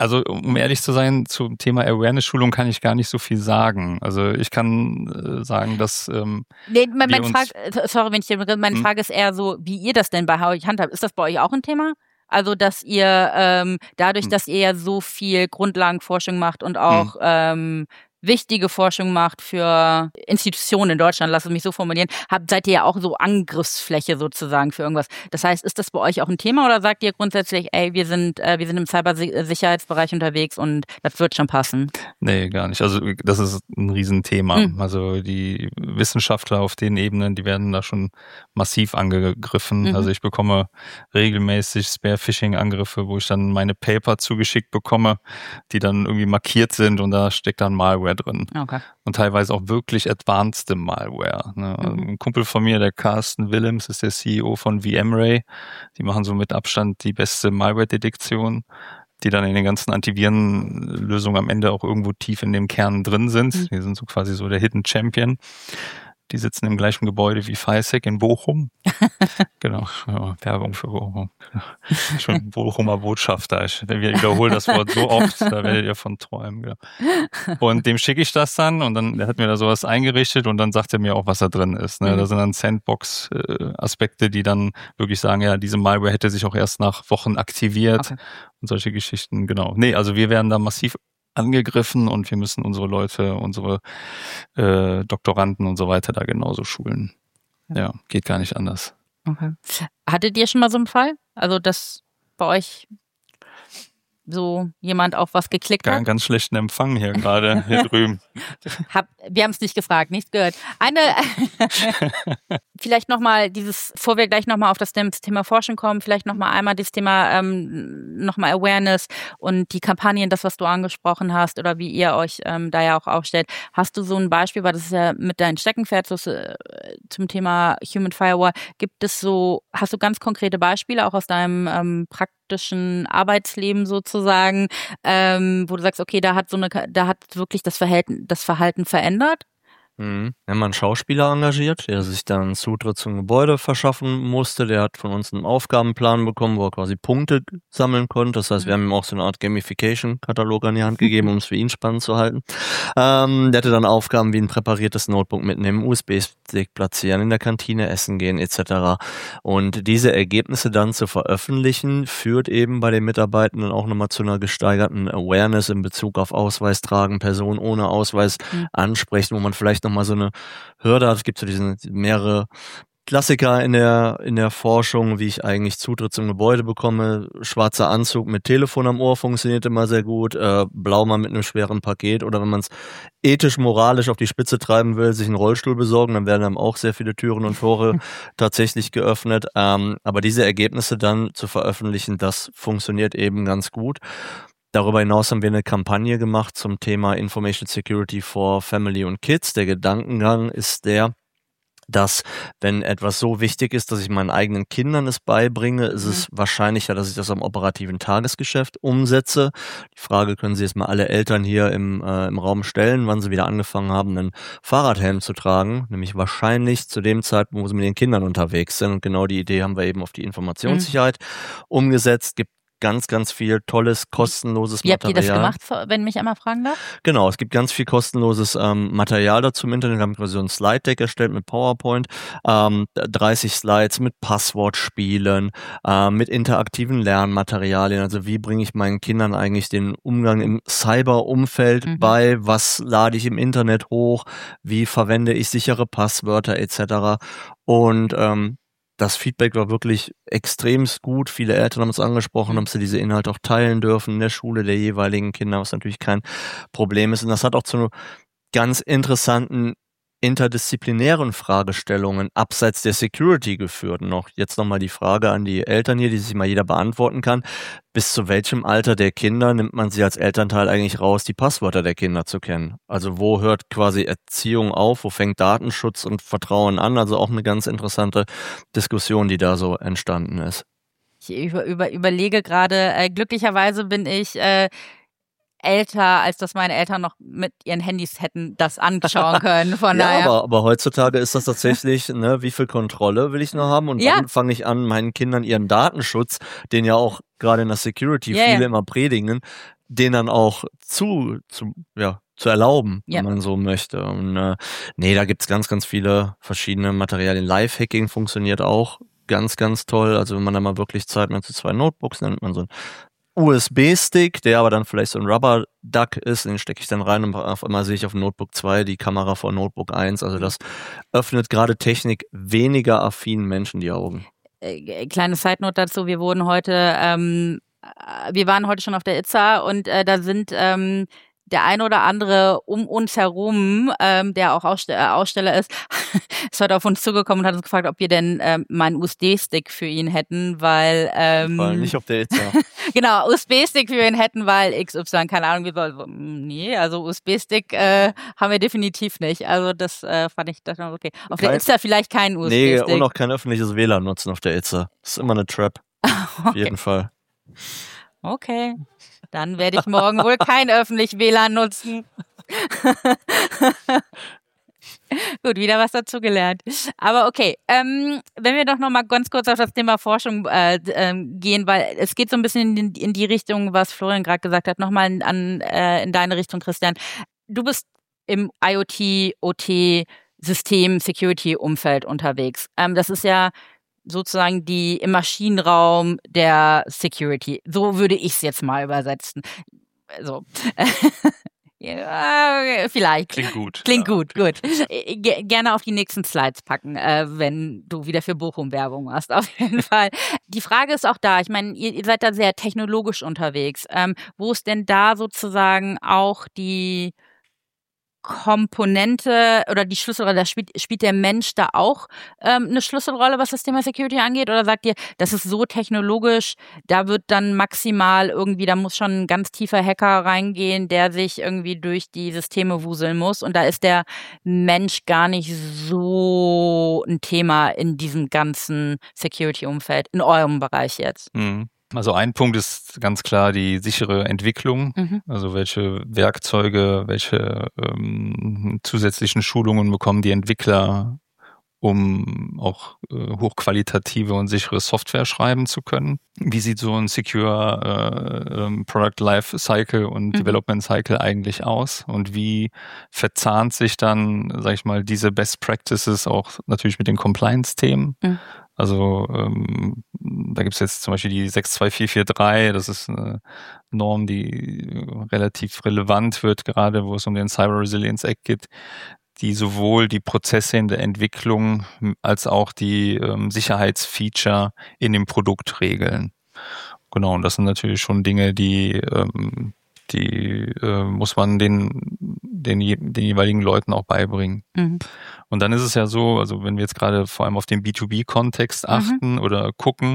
Also um ehrlich zu sein, zum Thema Awareness-Schulung kann ich gar nicht so viel sagen. Also ich kann äh, sagen, dass ähm, nee, mein, mein wir Frage, sorry, wenn ich meine hm? Frage ist eher so, wie ihr das denn bei euch handhabt. Ist das bei euch auch ein Thema? Also dass ihr ähm, dadurch, hm. dass ihr ja so viel Grundlagenforschung macht und auch hm. ähm, wichtige Forschung macht für Institutionen in Deutschland, lass es mich so formulieren, habt, seid ihr ja auch so Angriffsfläche sozusagen für irgendwas. Das heißt, ist das bei euch auch ein Thema oder sagt ihr grundsätzlich, ey, wir sind äh, wir sind im Cybersicherheitsbereich unterwegs und das wird schon passen? Nee, gar nicht. Also das ist ein Riesenthema. Hm. Also die Wissenschaftler auf den Ebenen, die werden da schon massiv angegriffen. Mhm. Also ich bekomme regelmäßig Spear-Phishing-Angriffe, wo ich dann meine Paper zugeschickt bekomme, die dann irgendwie markiert sind und da steckt dann Malware drin. Okay. Und teilweise auch wirklich advanced Malware. Ne? Mhm. Ein Kumpel von mir, der Carsten Willems, ist der C E O von VMray. Die machen so mit Abstand die beste Malware-Detektion, die dann in den ganzen Antivirenlösungen am Ende auch irgendwo tief in dem Kern drin sind. Mhm. Die sind so quasi so der Hidden Champion. Die sitzen im gleichen Gebäude wie FISEC in Bochum. Genau, ja, Werbung für Bochum. Schon Bochumer Botschafter. Ich wiederhole das Wort so oft, da werdet ihr von träumen. Genau. Und dem schicke ich das dann und dann, der hat mir da sowas eingerichtet und dann sagt er mir auch, was da drin ist. Ne? Mhm. Da sind dann Sandbox-Aspekte, die dann wirklich sagen, ja, diese Malware hätte sich auch erst nach Wochen aktiviert. Okay. Und solche Geschichten, genau. Nee, also wir werden da massiv angegriffen und wir müssen unsere Leute, unsere äh, Doktoranden und so weiter da genauso schulen. Ja, geht gar nicht anders. Okay. Hattet ihr schon mal so einen Fall? Also, dass bei euch so jemand auf was geklickt hat? Einen ganz schlechten Empfang hier gerade, hier drüben. Hab, wir haben es nicht gefragt, nichts gehört. Eine, vielleicht nochmal dieses, bevor wir gleich nochmal auf das Thema Forschung kommen, vielleicht nochmal einmal das Thema ähm, nochmal Awareness und die Kampagnen, das, was du angesprochen hast oder wie ihr euch ähm, da ja auch aufstellt. Hast du so ein Beispiel, weil das ist ja mit deinem Steckenpferd so, äh, zum Thema Human Firewall, gibt es so, hast du ganz konkrete Beispiele auch aus deinem ähm, praktischen Arbeitsleben sozusagen, ähm, wo du sagst, okay, da hat so eine, da hat wirklich das Verhalten, das Verhalten verändert? Mhm. Wir haben einen Schauspieler engagiert, der sich dann Zutritt zum Gebäude verschaffen musste. Der hat von uns einen Aufgabenplan bekommen, wo er quasi Punkte sammeln konnte. Das heißt, wir haben ihm auch so eine Art Gamification-Katalog an die Hand gegeben, um es für ihn spannend zu halten. Ähm, der hatte dann Aufgaben wie ein präpariertes Notebook mitnehmen, U S B-Stick platzieren, in der Kantine essen gehen et cetera. Und diese Ergebnisse dann zu veröffentlichen, führt eben bei den Mitarbeitenden auch nochmal zu einer gesteigerten Awareness in Bezug auf Ausweis tragen, Personen ohne Ausweis mhm. ansprechen, wo man vielleicht nochmal so eine Hürde hat. Es gibt so diesen mehrere Klassiker in der in der Forschung, wie ich eigentlich Zutritt zum Gebäude bekomme. Schwarzer Anzug mit Telefon am Ohr funktioniert immer sehr gut. Äh, Blaumann mit einem schweren Paket. Oder wenn man es ethisch, moralisch auf die Spitze treiben will, sich einen Rollstuhl besorgen, dann werden einem auch sehr viele Türen und Tore tatsächlich geöffnet. Ähm, aber diese Ergebnisse dann zu veröffentlichen, das funktioniert eben ganz gut. Darüber hinaus haben wir eine Kampagne gemacht zum Thema Information Security for Family und Kids. Der Gedankengang ist der, dass wenn etwas so wichtig ist, dass ich meinen eigenen Kindern es beibringe, ist es mhm. wahrscheinlicher, dass ich das am operativen Tagesgeschäft umsetze. Die Frage können Sie jetzt mal alle Eltern hier im, äh, im Raum stellen, wann sie wieder angefangen haben, einen Fahrradhelm zu tragen. Nämlich wahrscheinlich zu dem Zeitpunkt, wo sie mit den Kindern unterwegs sind. Und genau die Idee haben wir eben auf die Informationssicherheit mhm. umgesetzt. Gibt ganz, ganz viel tolles, kostenloses Wie Material. Wie habt ihr das gemacht, wenn mich einmal fragen darf? Genau, es gibt ganz viel kostenloses ähm, Material dazu im Internet. Wir haben so ein Slide-Deck erstellt mit PowerPoint, ähm, dreißig Slides mit Passwortspielen, äh, mit interaktiven Lernmaterialien. Also wie bringe ich meinen Kindern eigentlich den Umgang im Cyber-Umfeld mhm. bei? Was lade ich im Internet hoch? Wie verwende ich sichere Passwörter et cetera. Und ähm, das Feedback war wirklich extremst gut. Viele Eltern haben es angesprochen, haben sie diese Inhalte auch teilen dürfen in der Schule der jeweiligen Kinder, was natürlich kein Problem ist. Und das hat auch zu ganz interessanten interdisziplinären Fragestellungen abseits der Security geführt. Und noch jetzt nochmal die Frage an die Eltern hier, die sich mal jeder beantworten kann. Bis zu welchem Alter der Kinder nimmt man sie als Elternteil eigentlich raus, die Passwörter der Kinder zu kennen? Also wo hört quasi Erziehung auf? Wo fängt Datenschutz und Vertrauen an? Also auch eine ganz interessante Diskussion, die da so entstanden ist. Ich über, über, überlege gerade, äh, glücklicherweise bin ich äh, älter, als dass meine Eltern noch mit ihren Handys hätten das anschauen können. Von ja, daher. aber, aber heutzutage ist das tatsächlich, ne, wie viel Kontrolle will ich noch haben? Und ja. dann fange ich an, meinen Kindern ihren Datenschutz, den ja auch gerade in der Security yeah, viele yeah. immer predigen, den dann auch zu, zu, ja, zu erlauben, Ja. wenn man so möchte. Und äh, nee, da gibt's ganz, ganz viele verschiedene Materialien. Lifehacking funktioniert auch ganz, ganz toll. Also wenn man da mal wirklich Zeit hat zu zwei Notebooks, dann nimmt man so einen U S B-Stick, der aber dann vielleicht so ein Rubber-Duck ist, den stecke ich dann rein und auf einmal sehe ich auf Notebook zwei die Kamera von Notebook eins. Also das öffnet gerade Technik weniger affinen Menschen die Augen. Äh, kleine Side-Note dazu, wir wurden heute, ähm, äh, wir waren heute schon auf der I T S A und äh, da sind ähm, der ein oder andere um uns herum, ähm, der auch Ausste- äh, Aussteller ist, ist heute auf uns zugekommen und hat uns gefragt, ob wir denn ähm, mal einen U S B-Stick für ihn hätten, weil ähm, Weil nicht auf der I T S A. genau, U S B-Stick für ihn hätten, weil X Y, keine Ahnung, wie soll, nee, also U S B-Stick äh, haben wir definitiv nicht. Also das äh, fand ich das war okay. Auf Kein- der I T S A vielleicht kein U S Nee, B-Stick. und auch kein öffentliches W L A N nutzen auf der I T S A. Das ist immer eine Trap. Auf jeden Fall. Okay, dann werde ich morgen wohl kein öffentlich W L A N nutzen. Gut, wieder was dazugelernt. Aber okay, ähm, wenn wir doch noch mal ganz kurz auf das Thema Forschung äh, ähm, gehen, weil es geht so ein bisschen in, in die Richtung, was Florian gerade gesagt hat, nochmal an, äh, in deine Richtung, Christian. Du bist im IoT, O T, System, Security-Umfeld unterwegs. Ähm, das ist ja sozusagen die im Maschinenraum der Security. So würde ich es jetzt mal übersetzen. So. Ja, vielleicht. Klingt gut. Klingt Ja. gut, gut. Ge- gerne auf die nächsten Slides packen, äh, wenn du wieder für Bochum Werbung machst, auf jeden Fall. Die Frage ist auch da, ich meine, ihr, ihr seid da sehr technologisch unterwegs. Ähm, wo ist denn da sozusagen auch die Komponente oder die Schlüsselrolle, da spielt, spielt der Mensch da auch ähm, eine Schlüsselrolle, was das Thema Security angeht? Oder sagt ihr, das ist so technologisch, da wird dann maximal irgendwie, da muss schon ein ganz tiefer Hacker reingehen, der sich irgendwie durch die Systeme wuseln muss und da ist der Mensch gar nicht so ein Thema in diesem ganzen Security-Umfeld, in eurem Bereich jetzt? Mhm. Also ein Punkt ist ganz klar die sichere Entwicklung, Mhm. also welche Werkzeuge, welche ähm, zusätzlichen Schulungen bekommen die Entwickler, um auch äh, hochqualitative und sichere Software schreiben zu können. Wie sieht so ein Secure äh, ähm, Product Life Cycle und Mhm. Development Cycle eigentlich aus? Und wie verzahnt sich dann, sag ich mal, diese Best Practices auch natürlich mit den Compliance-Themen? Mhm. Also ähm, da gibt es jetzt zum Beispiel die sechs zwei vier vier drei, das ist eine Norm, die relativ relevant wird, gerade wo es um den Cyber Resilience Act geht, die sowohl die Prozesse in der Entwicklung als auch die ähm, Sicherheitsfeature in dem Produkt regeln. Genau, und das sind natürlich schon Dinge, die, ähm, die äh, muss man den, den, den jeweiligen Leuten auch beibringen. Mhm. Und dann ist es ja so, also wenn wir jetzt gerade vor allem auf den B zwei B-Kontext achten oder gucken,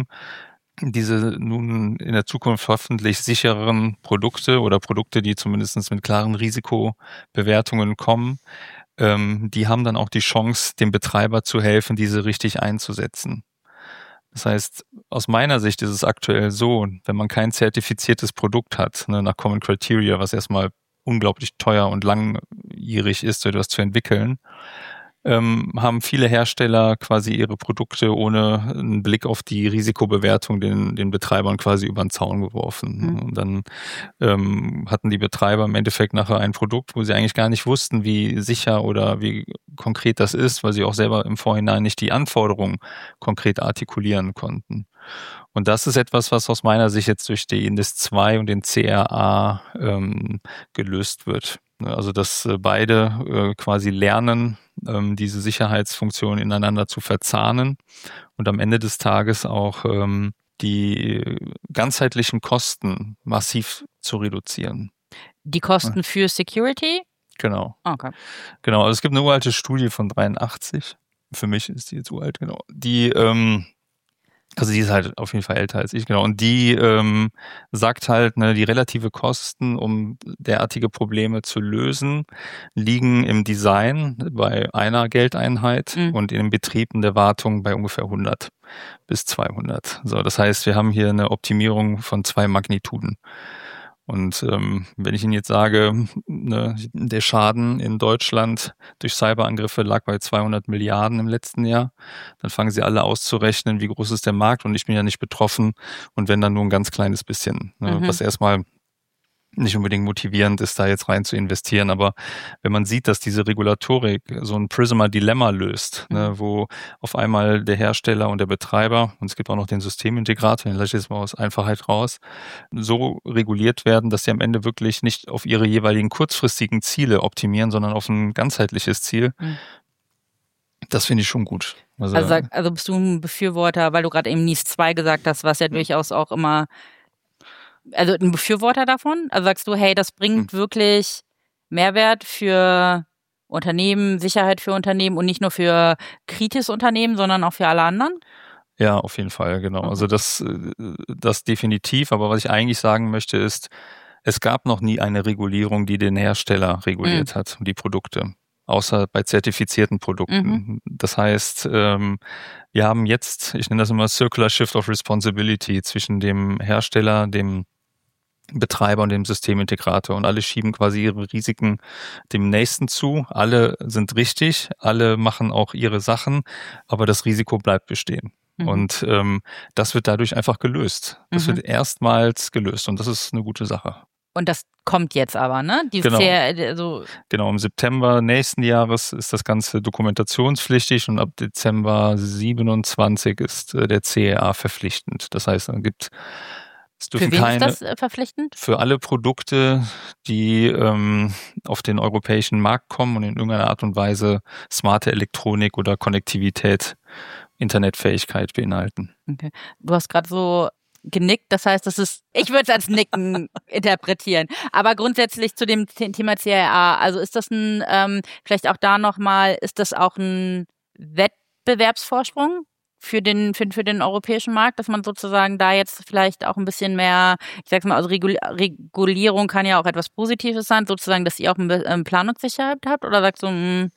diese nun in der Zukunft hoffentlich sichereren Produkte oder Produkte, die zumindest mit klaren Risikobewertungen kommen, ähm, die haben dann auch die Chance, dem Betreiber zu helfen, diese richtig einzusetzen. Das heißt, aus meiner Sicht ist es aktuell so, wenn man kein zertifiziertes Produkt hat, ne, nach Common Criteria, was erstmal unglaublich teuer und langjährig ist, so etwas zu entwickeln, ähm, haben viele Hersteller quasi ihre Produkte ohne einen Blick auf die Risikobewertung den, den Betreibern quasi über den Zaun geworfen. Mhm. Und dann ähm, hatten die Betreiber im Endeffekt nachher ein Produkt, wo sie eigentlich gar nicht wussten, wie sicher oder wie konkret das ist, weil sie auch selber im Vorhinein nicht die Anforderungen konkret artikulieren konnten. Und das ist etwas, was aus meiner Sicht jetzt durch die N I S zwei und den C R A ähm, gelöst wird. Also dass äh, beide äh, quasi lernen, ähm, diese Sicherheitsfunktionen ineinander zu verzahnen und am Ende des Tages auch ähm, die ganzheitlichen Kosten massiv zu reduzieren. Die Kosten für Security? Genau. Okay. Genau, also es gibt eine uralte Studie von dreiundachtzig. Für mich ist die jetzt uralt, genau. Die, ähm, also die ist halt auf jeden Fall älter als ich, genau. Und die ähm, sagt halt, ne, die relative Kosten, um derartige Probleme zu lösen, liegen im Design bei einer Geldeinheit Mhm. und in den Betrieben der Wartung bei ungefähr hundert bis zweihundert. So, das heißt, wir haben hier eine Optimierung von zwei Magnituden. Und ähm, wenn ich Ihnen jetzt sage, ne, der Schaden in Deutschland durch Cyberangriffe lag bei zweihundert Milliarden im letzten Jahr, dann fangen Sie alle auszurechnen, wie groß ist der Markt und ich bin ja nicht betroffen und wenn dann nur ein ganz kleines bisschen, ne, Mhm. was erstmal nicht unbedingt motivierend ist, da jetzt rein zu investieren. Aber wenn man sieht, dass diese Regulatorik so ein Prisma-Dilemma löst, mhm. ne, wo auf einmal der Hersteller und der Betreiber, und es gibt auch noch den Systemintegrator, den lasse ich jetzt mal aus Einfachheit raus, so reguliert werden, dass sie am Ende wirklich nicht auf ihre jeweiligen kurzfristigen Ziele optimieren, sondern auf ein ganzheitliches Ziel. Mhm. Das finde ich schon gut. Also, also, sag, also bist du ein Befürworter, weil du gerade eben N I S zwei gesagt hast, was ja durchaus auch immer, also ein Befürworter davon? Also sagst du, hey, das bringt hm. wirklich Mehrwert für Unternehmen, Sicherheit für Unternehmen und nicht nur für kritische Unternehmen, sondern auch für alle anderen? Ja, auf jeden Fall, genau. Okay. Also das, das definitiv. Aber was ich eigentlich sagen möchte ist, es gab noch nie eine Regulierung, die den Hersteller reguliert hm. hat und die Produkte. Außer bei zertifizierten Produkten. Mhm. Das heißt, ähm, wir haben jetzt, ich nenne das immer Circular Shift of Responsibility zwischen dem Hersteller, dem Betreiber und dem Systemintegrator und alle schieben quasi ihre Risiken dem Nächsten zu. Alle sind richtig, alle machen auch ihre Sachen, aber das Risiko bleibt bestehen. Mhm. Und ähm, das wird dadurch einfach gelöst. Das mhm. wird erstmals gelöst und das ist eine gute Sache. Und das kommt jetzt aber, ne? Dieses genau. C- also genau, im September nächsten Jahres ist das Ganze dokumentationspflichtig und ab Dezember siebenundzwanzig ist äh, der C E A verpflichtend. Das heißt, dann gibt es dürfen Für wen keine, ist das äh, verpflichtend? Für alle Produkte, die ähm, auf den europäischen Markt kommen und in irgendeiner Art und Weise smarte Elektronik oder Konnektivität, Internetfähigkeit beinhalten. Okay. Du hast gerade so genickt, das heißt, das ist, ich würde es als Nicken interpretieren. Aber grundsätzlich zu dem Thema C E A, also ist das ein, ähm, vielleicht auch da nochmal, ist das auch ein Wettbewerbsvorsprung für den, für, für den europäischen Markt, dass man sozusagen da jetzt vielleicht auch ein bisschen mehr, ich sag's mal, also Regul- Regulierung kann ja auch etwas Positives sein, sozusagen, dass ihr auch eine ähm, Planungssicherheit habt, oder sagst du, mh,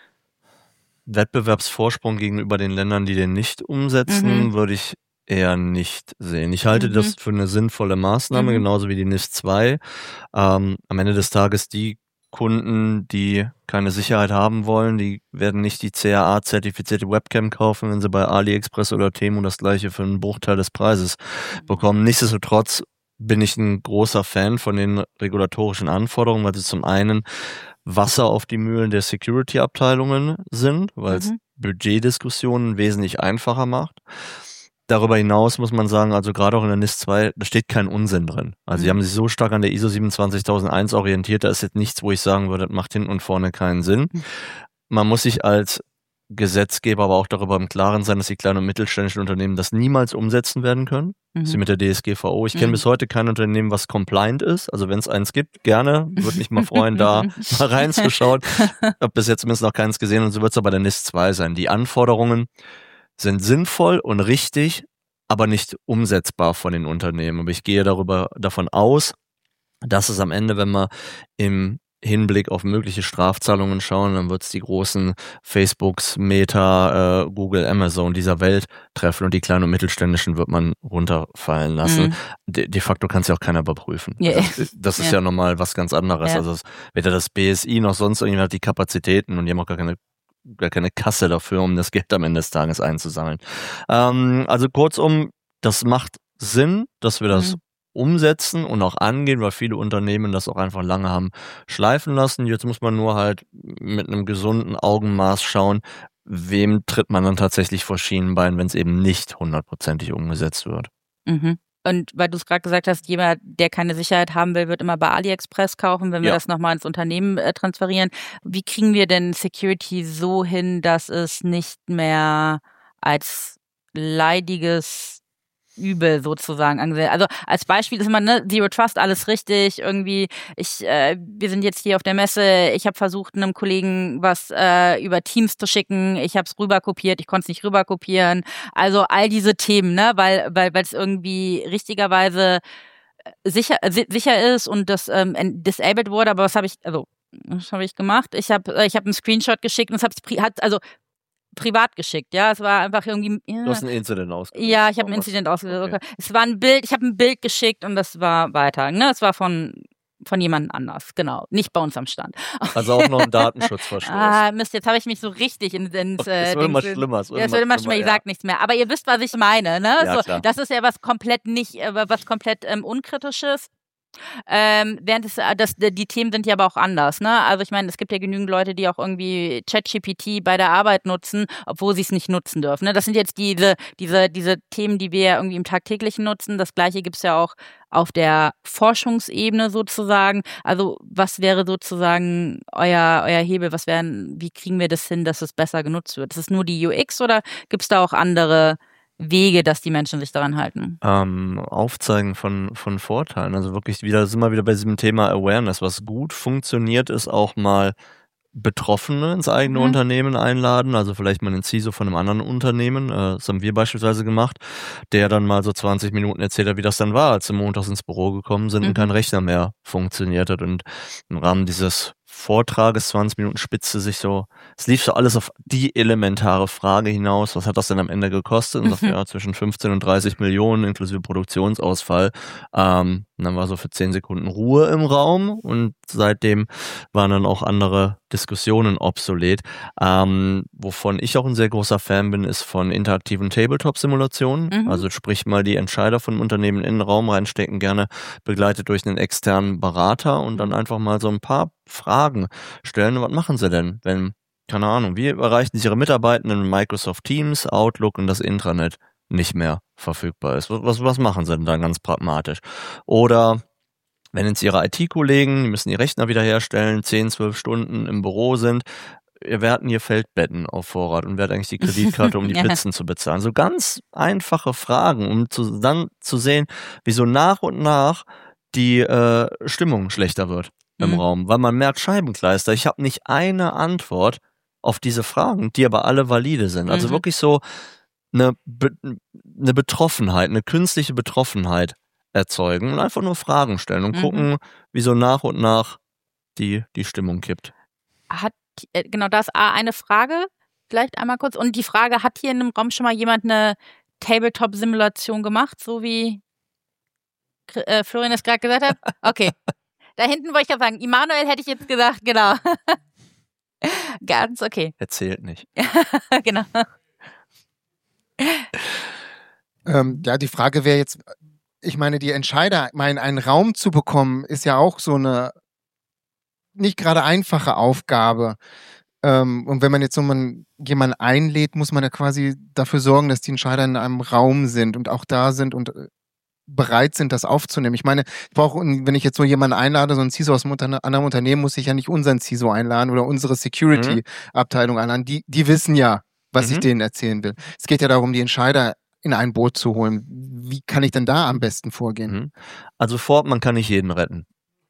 Wettbewerbsvorsprung gegenüber den Ländern, die den nicht umsetzen, mhm. würde ich eher nicht sehen. Ich halte mhm. das für eine sinnvolle Maßnahme, mhm. genauso wie die N I S zwei. Ähm, am Ende des Tages die Kunden, die keine Sicherheit haben wollen, die werden nicht die C A A-zertifizierte Webcam kaufen, wenn sie bei AliExpress oder Temu das gleiche für einen Bruchteil des Preises bekommen. Nichtsdestotrotz bin ich ein großer Fan von den regulatorischen Anforderungen, weil sie zum einen Wasser auf die Mühlen der Security-Abteilungen sind, weil es mhm. Budgetdiskussionen wesentlich einfacher macht. Darüber hinaus muss man sagen, also gerade auch in der N I S zwei, da steht kein Unsinn drin. Also mhm. sie haben sich so stark an der I S O siebenundzwanzigtausendeins orientiert, da ist jetzt nichts, wo ich sagen würde, das macht hinten und vorne keinen Sinn. Mhm. Man muss sich als Gesetzgeber aber auch darüber im Klaren sein, dass die kleinen und mittelständischen Unternehmen das niemals umsetzen werden können. Mhm. Sie mit der D S G V O. Ich kenne mhm. bis heute kein Unternehmen, was compliant ist. Also wenn es eins gibt, gerne. Würde mich mal freuen, da mal reinzuschauen. Ich habe bis jetzt zumindest noch keins gesehen und so wird es aber der N I S zwei sein. Die Anforderungen sind sinnvoll und richtig, aber nicht umsetzbar von den Unternehmen. Aber ich gehe darüber davon aus, dass es am Ende, wenn wir im Hinblick auf mögliche Strafzahlungen schauen, dann wird es die großen Facebooks, Meta, äh, Google, Amazon dieser Welt treffen und die kleinen und mittelständischen wird man runterfallen lassen. Mhm. De, de facto kann es ja auch keiner überprüfen. Yeah. Also, das ist ja. ja nochmal was ganz anderes. Ja. Also weder das B S I noch sonst irgendjemand hat die Kapazitäten und die haben auch gar keine gar keine Kasse dafür, um das Geld am Ende des Tages einzusammeln. Ähm, also kurzum, das macht Sinn, dass wir das mhm. umsetzen und auch angehen, weil viele Unternehmen das auch einfach lange haben schleifen lassen. Jetzt muss man nur halt mit einem gesunden Augenmaß schauen, wem tritt man dann tatsächlich vor Schienenbein, wenn es eben nicht hundertprozentig umgesetzt wird. Mhm. Und weil du es gerade gesagt hast, jemand, der keine Sicherheit haben will, wird immer bei AliExpress kaufen, wenn wir ja. das nochmal ins Unternehmen äh, transferieren. Wie kriegen wir denn Security so hin, dass es nicht mehr als leidiges Übel sozusagen angesehen? Also als Beispiel ist immer, ne, Zero Trust, alles richtig, irgendwie, ich, äh, wir sind jetzt hier auf der Messe, ich habe versucht, einem Kollegen was äh, über Teams zu schicken, ich habe es rüberkopiert, ich konnte es nicht rüberkopieren, also all diese Themen, ne, weil weil weil es irgendwie richtigerweise sicher si- sicher ist und das ähm, disabled wurde, aber was habe ich, also was habe ich gemacht? Ich habe ich habe einen Screenshot geschickt und es hat, hat also privat geschickt, ja, es war einfach irgendwie... Ja. Du hast ein Incident ausgelöst. Ja, ich habe ein Incident ausgelöst. Okay. Es war ein Bild, ich habe ein Bild geschickt und das war weiter, ne, es war von von jemand anders, genau, nicht bei uns am Stand. Also auch noch ein Datenschutzverstoß. Ah, Mist, jetzt habe ich mich so richtig ins... ins äh, es wird immer schlimmer. Es wird immer schlimmer, ich sag nichts mehr. Aber ihr wisst, was ich meine, ne? Ja, so, das ist ja was komplett nicht, äh, was komplett ähm, Unkritisches. Ähm, während es, das, die Themen sind ja aber auch anders, ne? Also ich meine, es gibt ja genügend Leute, die auch irgendwie ChatGPT bei der Arbeit nutzen, obwohl sie es nicht nutzen dürfen. Ne? Das sind jetzt diese, diese, diese Themen, die wir ja irgendwie im Tagtäglichen nutzen. Das Gleiche gibt's ja auch auf der Forschungsebene sozusagen. Also was wäre sozusagen euer, euer Hebel? Was wären, wie kriegen wir das hin, dass es besser genutzt wird? Ist es nur die U X oder gibt's da auch andere Wege, dass die Menschen sich daran halten? Ähm, Aufzeigen von, von Vorteilen. Also wirklich wieder, sind wir wieder bei diesem Thema Awareness. Was gut funktioniert, ist auch mal Betroffene ins eigene mhm. Unternehmen einladen, also vielleicht mal einen C I S O von einem anderen Unternehmen, äh, das haben wir beispielsweise gemacht, der dann mal so zwanzig Minuten erzählt hat, wie das dann war, als sie montags ins Büro gekommen sind mhm. und kein Rechner mehr funktioniert hat. Und im Rahmen dieses Vortrages, zwanzig Minuten spitzte sich so, es lief so alles auf die elementare Frage hinaus, was hat das denn am Ende gekostet? Und das, ja, zwischen fünfzehn und dreißig Millionen inklusive Produktionsausfall. Ähm, und dann war so für zehn Sekunden Ruhe im Raum und seitdem waren dann auch andere Diskussionen obsolet. Ähm, wovon ich auch ein sehr großer Fan bin, ist von interaktiven Tabletop-Simulationen. Mhm. Also sprich mal die Entscheider von einem Unternehmen in den Raum reinstecken, gerne begleitet durch einen externen Berater und dann einfach mal so ein paar Fragen stellen. Was machen sie denn, wenn, keine Ahnung, wie erreichen sie ihre Mitarbeitenden in Microsoft Teams, Outlook und das Intranet nicht mehr verfügbar ist? Was, was machen sie denn dann ganz pragmatisch? Oder wenn jetzt ihre I T-Kollegen, die müssen die Rechner wiederherstellen, zehn, zwölf Stunden im Büro sind, wer hat denn hier Feldbetten auf Vorrat und wer hat eigentlich die Kreditkarte, um die ja. Pizzen zu bezahlen? So ganz einfache Fragen, um zu, dann zu sehen, wie so nach und nach die äh, Stimmung schlechter wird im mhm. Raum, weil man merkt, Scheibenkleister, ich habe nicht eine Antwort auf diese Fragen, die aber alle valide sind. Also mhm. wirklich so eine, Be- eine Betroffenheit, eine künstliche Betroffenheit erzeugen und einfach nur Fragen stellen und mhm. gucken, wie so nach und nach die, die Stimmung kippt. Hat, genau, da ist A, eine Frage, vielleicht einmal kurz. Und die Frage, hat hier in einem Raum schon mal jemand eine Tabletop-Simulation gemacht, so wie äh, Florian es gerade gesagt hat? Okay. Da hinten wollte ich gerade sagen, Immanuel hätte ich jetzt gesagt, genau. Ganz okay. Erzählt nicht. Genau. Ähm, ja, die Frage wäre jetzt, ich meine, die Entscheider, mein, einen Raum zu bekommen, ist ja auch so eine nicht gerade einfache Aufgabe. Ähm, und wenn man jetzt so man, jemanden einlädt, muss man ja quasi dafür sorgen, dass die Entscheider in einem Raum sind und auch da sind und bereit sind, das aufzunehmen. Ich meine, ich brauche, wenn ich jetzt so jemanden einlade, so einen C I S O aus einem Unter- anderen Unternehmen, muss ich ja nicht unseren C I S O einladen oder unsere Security-Abteilung einladen. Die, die wissen ja, was mhm. ich denen erzählen will. Es geht ja darum, die Entscheider in ein Boot zu holen. Wie kann ich denn da am besten vorgehen? Also Ford, man kann nicht jeden retten.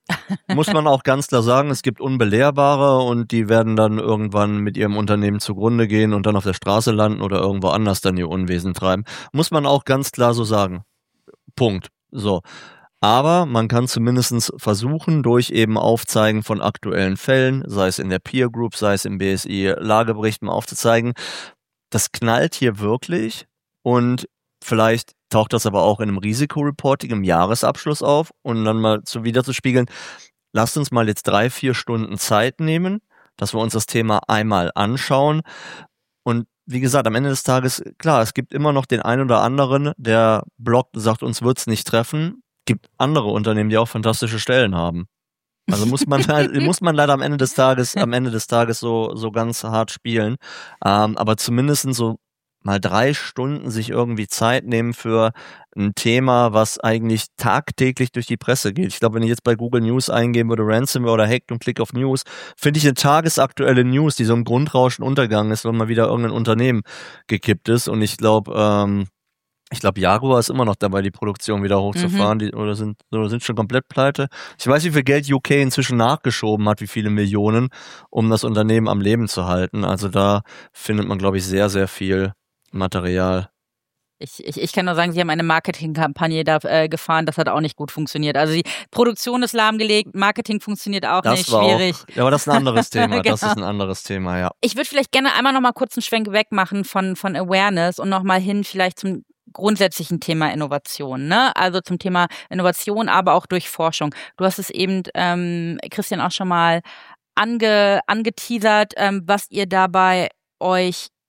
Muss man auch ganz klar sagen, es gibt Unbelehrbare und die werden dann irgendwann mit ihrem Unternehmen zugrunde gehen und dann auf der Straße landen oder irgendwo anders dann ihr Unwesen treiben. Muss man auch ganz klar so sagen. Punkt. So. Aber man kann zumindest versuchen, durch eben Aufzeigen von aktuellen Fällen, sei es in der Peer Group, sei es im B S I-Lagebericht, mal aufzuzeigen, das knallt hier wirklich und vielleicht taucht das aber auch in einem Risikoreporting im Jahresabschluss auf und dann mal so wieder zu spiegeln, lasst uns mal jetzt drei, vier Stunden Zeit nehmen, dass wir uns das Thema einmal anschauen und wie gesagt, am Ende des Tages, klar, es gibt immer noch den einen oder anderen, der blockt und sagt, uns wird's nicht treffen. Gibt andere Unternehmen, die auch fantastische Stellen haben. Also muss man halt, muss man leider am Ende des Tages, am Ende des Tages so, so ganz hart spielen. Ähm, aber zumindest so mal drei Stunden sich irgendwie Zeit nehmen für ein Thema, was eigentlich tagtäglich durch die Presse geht. Ich glaube, wenn ich jetzt bei Google News eingeben würde, Ransomware oder Hacked und klick auf News, finde ich eine tagesaktuelle News, die so im Grundrauschen untergegangen ist, wenn mal wieder irgendein Unternehmen gekippt ist. Und ich glaube, ähm, ich glaube, Jaguar ist immer noch dabei, die Produktion wieder hochzufahren, mhm. die, oder sind oder sind schon komplett pleite. Ich weiß, wie viel Geld U K inzwischen nachgeschoben hat, wie viele Millionen, um das Unternehmen am Leben zu halten. Also da findet man, glaube ich, sehr, sehr viel Material. Ich, ich, ich kann nur sagen, sie haben eine Marketingkampagne da äh, gefahren, das hat auch nicht gut funktioniert. Also die Produktion ist lahmgelegt, Marketing funktioniert auch das nicht, war schwierig. Auch, ja, aber das ist ein anderes Thema, genau. Das ist ein anderes Thema, ja. Ich würde vielleicht gerne einmal noch mal kurz einen Schwenk wegmachen von, von Awareness und noch mal hin vielleicht zum grundsätzlichen Thema Innovation, ne? Also zum Thema Innovation, aber auch durch Forschung. Du hast es eben, ähm, Christian, auch schon mal ange, angeteasert, ähm, was ihr dabei euch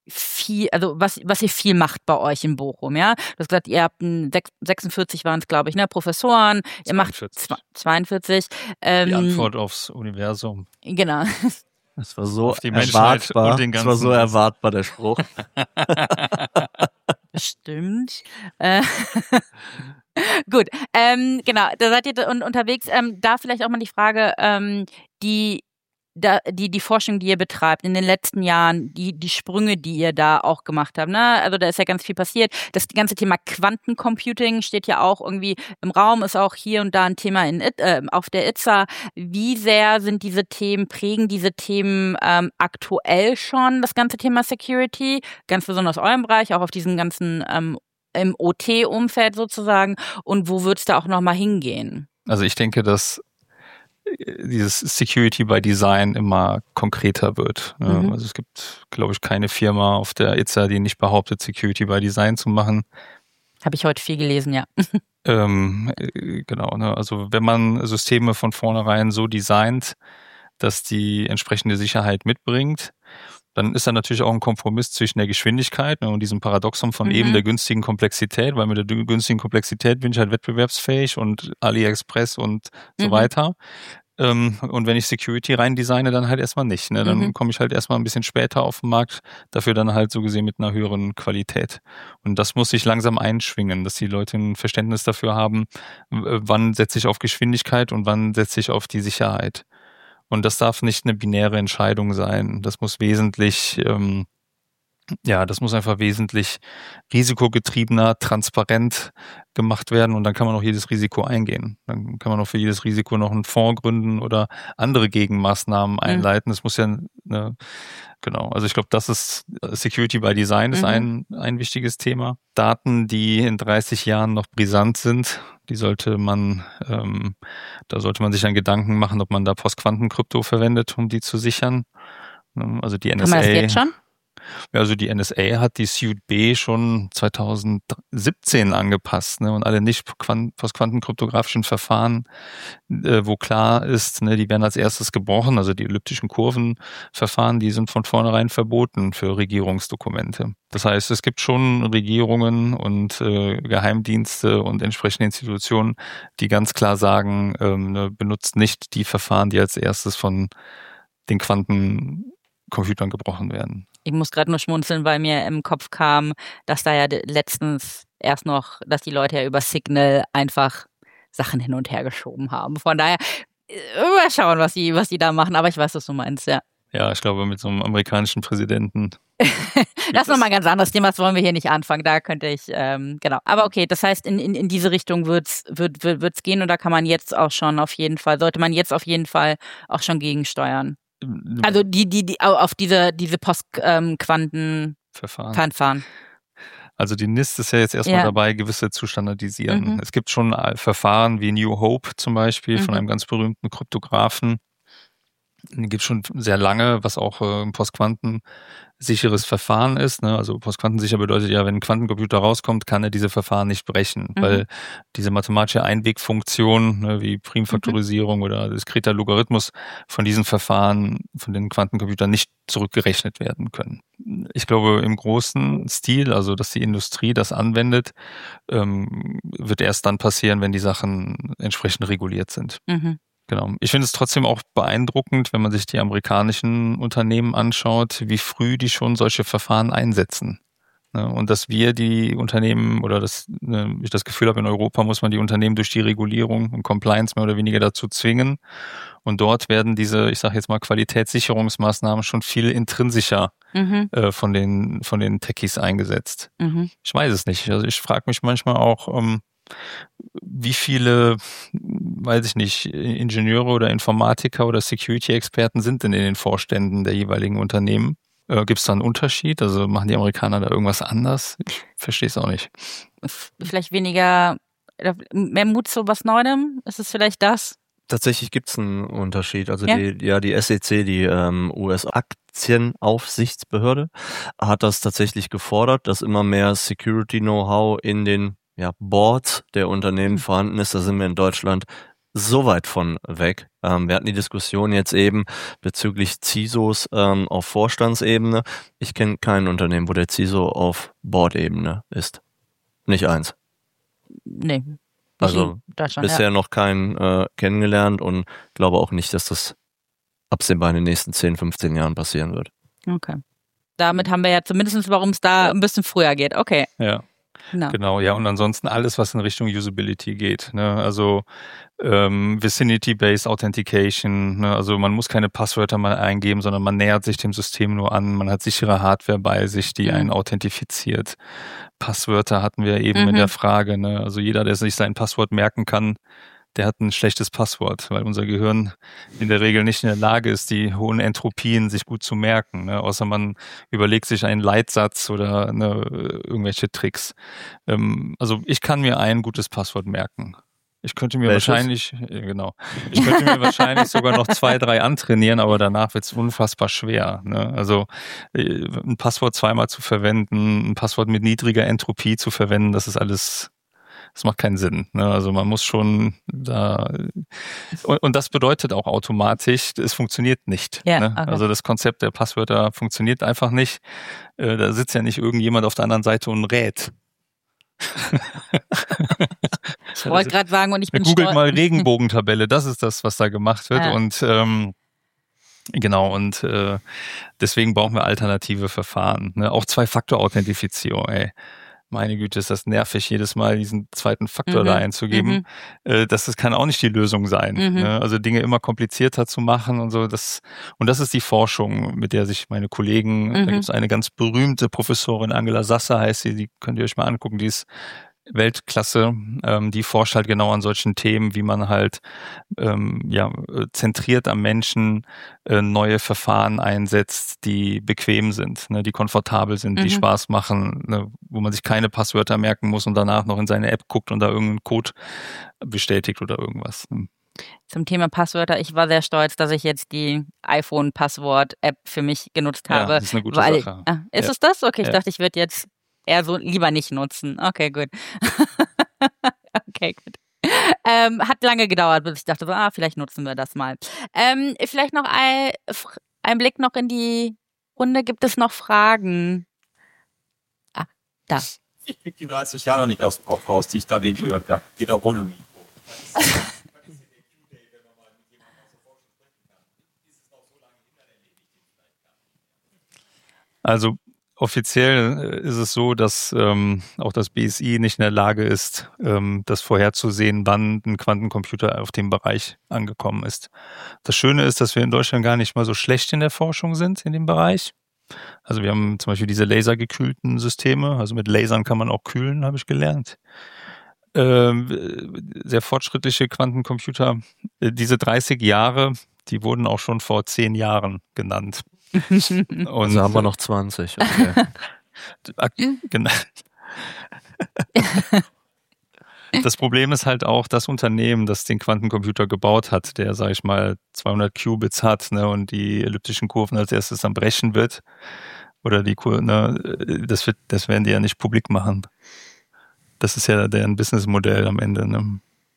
viel, also was, was ihr viel macht bei euch in Bochum, ja? Du hast gesagt, ihr habt ein, sechsundvierzig waren es, glaube ich, ne, Professoren, ihr zweiundvierzig. macht zweiundvierzig. Ähm, Die Antwort aufs Universum. Genau. Das war so Auf die Menschheit erwartbar. und den Das war so ganzen- erwartbar, der Spruch. Stimmt. Äh, gut, ähm, genau, da seid ihr un unterwegs. Ähm, da vielleicht auch mal die Frage, ähm, die, da, die, die Forschung, die ihr betreibt in den letzten Jahren, die, die Sprünge, die ihr da auch gemacht habt, ne? Also da ist ja ganz viel passiert. Das ganze Thema Quantencomputing steht ja auch irgendwie im Raum, ist auch hier und da ein Thema in, äh, auf der I T S A. Wie sehr sind diese Themen, prägen diese Themen ähm, aktuell schon das ganze Thema Security, ganz besonders eurem Bereich, auch auf diesen ganzen ähm, im O T-Umfeld sozusagen, und wo wird es da auch nochmal hingehen? Also ich denke, dass dieses Security by Design immer konkreter wird. Mhm. Also es gibt, glaube ich, keine Firma auf der I T S A, die nicht behauptet, Security by Design zu machen. Habe ich heute viel gelesen, ja. Ähm, äh, genau, ne? Also wenn man Systeme von vornherein so designt, dass die entsprechende Sicherheit mitbringt, dann ist da natürlich auch ein Kompromiss zwischen der Geschwindigkeit, ne, und diesem Paradoxon von Mhm. eben der günstigen Komplexität, weil mit der günstigen Komplexität bin ich halt wettbewerbsfähig und AliExpress und so Mhm. weiter. Ähm, und wenn ich Security rein designe, dann halt erstmal nicht. Ne? Dann Mhm. komme ich halt erstmal ein bisschen später auf den Markt, dafür dann halt so gesehen mit einer höheren Qualität. Und das muss sich langsam einschwingen, dass die Leute ein Verständnis dafür haben, w- wann setze ich auf Geschwindigkeit und wann setze ich auf die Sicherheit. Und das darf nicht eine binäre Entscheidung sein. Das muss wesentlich, ähm, ja, das muss einfach wesentlich risikogetriebener, transparent gemacht werden, und dann kann man auch jedes Risiko eingehen. Dann kann man auch für jedes Risiko noch einen Fonds gründen oder andere Gegenmaßnahmen einleiten. Das muss ja, ne, genau. Also ich glaube, das ist Security by Design ist Mhm. ein, ein wichtiges Thema. Daten, die in dreißig Jahren noch brisant sind, die sollte man, ähm, da sollte man sich dann Gedanken machen, ob man da Postquantenkrypto verwendet, um die zu sichern. Also die N Kann S A. man das jetzt schon? Ja, also die N S A hat die Suite B schon zweitausendsiebzehn angepasst, ne, und alle nicht postquantenkryptografischen Verfahren, äh, wo klar ist, ne, die werden als erstes gebrochen, also die elliptischen Kurvenverfahren, die sind von vornherein verboten für Regierungsdokumente. Das heißt, es gibt schon Regierungen und äh, Geheimdienste und entsprechende Institutionen, die ganz klar sagen, ähm, ne, benutzt nicht die Verfahren, die als erstes von den Quantencomputern gebrochen werden. Ich muss gerade nur schmunzeln, weil mir im Kopf kam, dass da ja de- letztens erst noch, dass die Leute ja über Signal einfach Sachen hin und her geschoben haben. Von daher, äh, mal schauen, was die, was die da machen. Aber ich weiß, was du meinst, ja. Ja, ich glaube, mit so einem amerikanischen Präsidenten. Das ist nochmal ein ganz anderes Thema, das wollen wir hier nicht anfangen. Da könnte ich, ähm, genau. Aber okay, das heißt, in, in, in diese Richtung wird's, wird, wird, wird's gehen, und da kann man jetzt auch schon auf jeden Fall, sollte man jetzt auf jeden Fall auch schon gegensteuern. Also die, die, die auf diese, diese Postquanten Verfahren. Verfahren. Also die N I S T ist ja jetzt erstmal Ja. dabei, gewisse zu standardisieren. Mhm. Es gibt schon äh, Verfahren wie New Hope zum Beispiel von Mhm. einem ganz berühmten Kryptografen. Die gibt es schon sehr lange, was auch äh, ein postquantensicheres Verfahren ist. Ne? Also postquantensicher bedeutet ja, wenn ein Quantencomputer rauskommt, kann er diese Verfahren nicht brechen, Mhm. weil diese mathematische Einwegfunktion, ne, wie Primfaktorisierung Mhm. oder diskreter Logarithmus von diesen Verfahren, von den Quantencomputern nicht zurückgerechnet werden können. Ich glaube, im großen Stil, also dass die Industrie das anwendet, ähm, wird erst dann passieren, wenn die Sachen entsprechend reguliert sind. Mhm. Genau. Ich finde es trotzdem auch beeindruckend, wenn man sich die amerikanischen Unternehmen anschaut, wie früh die schon solche Verfahren einsetzen. Ne? Und dass wir die Unternehmen oder dass ne, ich das Gefühl habe, in Europa muss man die Unternehmen durch die Regulierung und Compliance mehr oder weniger dazu zwingen. Und dort werden diese, ich sage jetzt mal, Qualitätssicherungsmaßnahmen schon viel intrinsischer Mhm. äh, von den von den Techies eingesetzt. Mhm. Ich weiß es nicht. Also ich frage mich manchmal auch, ähm, wie viele, weiß ich nicht, Ingenieure oder Informatiker oder Security-Experten sind denn in den Vorständen der jeweiligen Unternehmen? Äh, Gibt es da einen Unterschied? Also machen die Amerikaner da irgendwas anders? Ich verstehe es auch nicht. F- Vielleicht weniger, oder mehr Mut zu was Neuem? Ist es vielleicht das? Tatsächlich gibt es einen Unterschied. Also Ja? die, ja, die S E C, die ähm, U S-Aktienaufsichtsbehörde, hat das tatsächlich gefordert, dass immer mehr Security-Know-how in den ja, Boards der Unternehmen Mhm. vorhanden ist. Da sind wir in Deutschland so weit von weg. Ähm, wir hatten die Diskussion jetzt eben bezüglich C I S Os ähm, auf Vorstandsebene. Ich kenne kein Unternehmen, wo der C I S O auf Board-Ebene ist. Nicht eins. Nee. Also bisher ja. noch keinen äh, kennengelernt und glaube auch nicht, dass das absehbar in den nächsten zehn, fünfzehn Jahren passieren wird. Okay. Damit haben wir ja zumindest, warum es da ein bisschen früher geht. Okay. Ja. No. Genau, ja, und ansonsten alles, was in Richtung Usability geht. Ne? Also ähm, Vicinity-Based Authentication, ne? Also man muss keine Passwörter mal eingeben, sondern man nähert sich dem System nur an. Man hat sichere Hardware bei sich, die mhm. einen authentifiziert. Passwörter hatten wir eben mhm. in der Frage. Ne? Also jeder, der sich sein Passwort merken kann, der hat ein schlechtes Passwort, weil unser Gehirn in der Regel nicht in der Lage ist, die hohen Entropien sich gut zu merken, ne? Außer man überlegt sich einen Leitsatz oder ne, irgendwelche Tricks. Ähm, also ich kann mir ein gutes Passwort merken. Ich könnte mir Welches? wahrscheinlich, äh, genau, ich könnte mir wahrscheinlich sogar noch zwei, drei antrainieren, aber danach wird es unfassbar schwer. Ne? Also äh, ein Passwort zweimal zu verwenden, ein Passwort mit niedriger Entropie zu verwenden, das ist alles... Das macht keinen Sinn. Ne? Also man muss schon da und, und das bedeutet auch automatisch, es funktioniert nicht. Ja, ne? okay. Also das Konzept der Passwörter funktioniert einfach nicht. Äh, da sitzt ja nicht irgendjemand auf der anderen Seite und rät. Ich wollte gerade sagen, und ich bin Googelt mal Regenbogentabelle, das ist das, was da gemacht wird. Ja. Und ähm, genau, und äh, deswegen brauchen wir alternative Verfahren. Ne? Auch Zwei-Faktor-Authentifizierung, ey. Meine Güte, ist das nervig, jedes Mal diesen zweiten Faktor mhm. da einzugeben. Mhm. Äh, das, das kann auch nicht die Lösung sein. Mhm. Ne? Also Dinge immer komplizierter zu machen und so. Das, und das ist die Forschung, mit der sich meine Kollegen, mhm. da gibt es eine ganz berühmte Professorin, Angela Sasser heißt sie, die könnt ihr euch mal angucken, die ist Weltklasse, ähm, die forscht halt genau an solchen Themen, wie man halt ähm, ja zentriert am Menschen äh, neue Verfahren einsetzt, die bequem sind, ne, die komfortabel sind, mhm. die Spaß machen, ne, wo man sich keine Passwörter merken muss und danach noch in seine App guckt und da irgendeinen Code bestätigt oder irgendwas. Zum Thema Passwörter, ich war sehr stolz, dass ich jetzt die iPhone-Passwort-App für mich genutzt habe. Ja, das ist eine gute weil, Sache. Ah, ist ja. es das? Okay, ich ja. dachte, ich würde jetzt eher so lieber nicht nutzen. Okay, gut. okay, gut. Ähm, hat lange gedauert, bis ich dachte, so, ah, vielleicht nutzen wir das mal. Ähm, vielleicht noch ein, ein Blick noch in die Runde. Gibt es noch Fragen? Ah, da. Ich krieg die dreißig Jahre nicht aus dem Kopf raus, die ich da den gehört habe. Geht auch ohne mich. Also offiziell ist es so, dass ähm, auch das B S I nicht in der Lage ist, ähm, das vorherzusehen, wann ein Quantencomputer auf dem Bereich angekommen ist. Das Schöne ist, dass wir in Deutschland gar nicht mal so schlecht in der Forschung sind in dem Bereich. Also wir haben zum Beispiel diese lasergekühlten Systeme, also mit Lasern kann man auch kühlen, habe ich gelernt. Ähm, sehr fortschrittliche Quantencomputer. Diese dreißig Jahre, die wurden auch schon vor zehn Jahren genannt. Und also haben wir noch zwanzig. Okay. Genau. Das Problem ist halt auch, das Unternehmen, das den Quantencomputer gebaut hat, der, sag ich mal, zweihundert Qubits hat, ne, und die elliptischen Kurven als erstes dann brechen wird, oder die Kurven, ne, das wird, das werden die ja nicht publik machen. Das ist ja deren Businessmodell am Ende, ne.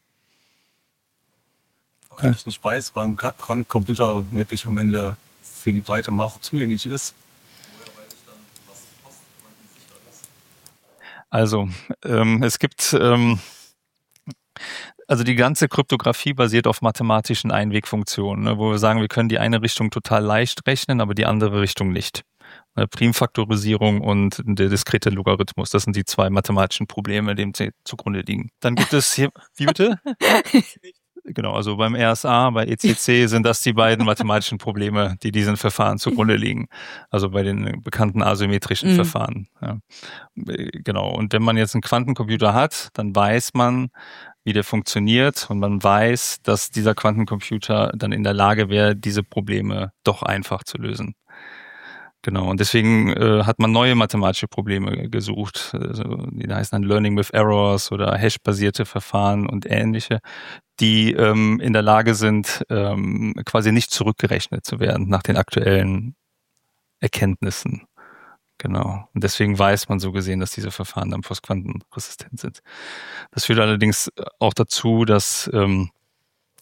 Wenn ich nicht weiß, wann Quantencomputer wirklich am Ende für die breite Masse zugänglich ist. Also, ähm, es gibt, ähm, also die ganze Kryptographie basiert auf mathematischen Einwegfunktionen, ne, wo wir sagen, wir können die eine Richtung total leicht rechnen, aber die andere Richtung nicht. Eine Primfaktorisierung und der diskrete Logarithmus, das sind die zwei mathematischen Probleme, dem zugrunde liegen. Dann gibt es hier, wie bitte? Genau, also beim R S A, bei E C C sind das die beiden mathematischen Probleme, die diesen Verfahren zugrunde liegen. Also bei den bekannten asymmetrischen mhm. Verfahren. Ja. Genau, und wenn man jetzt einen Quantencomputer hat, dann weiß man, wie der funktioniert und man weiß, dass dieser Quantencomputer dann in der Lage wäre, diese Probleme doch einfach zu lösen. Genau, und deswegen äh, hat man neue mathematische Probleme gesucht. Also, die heißen dann Learning with Errors oder Hash-basierte Verfahren und ähnliche, die ähm, in der Lage sind, ähm, quasi nicht zurückgerechnet zu werden nach den aktuellen Erkenntnissen. Genau. Und deswegen weiß man so gesehen, dass diese Verfahren dann postquantenresistent sind. Das führt allerdings auch dazu, dass ähm,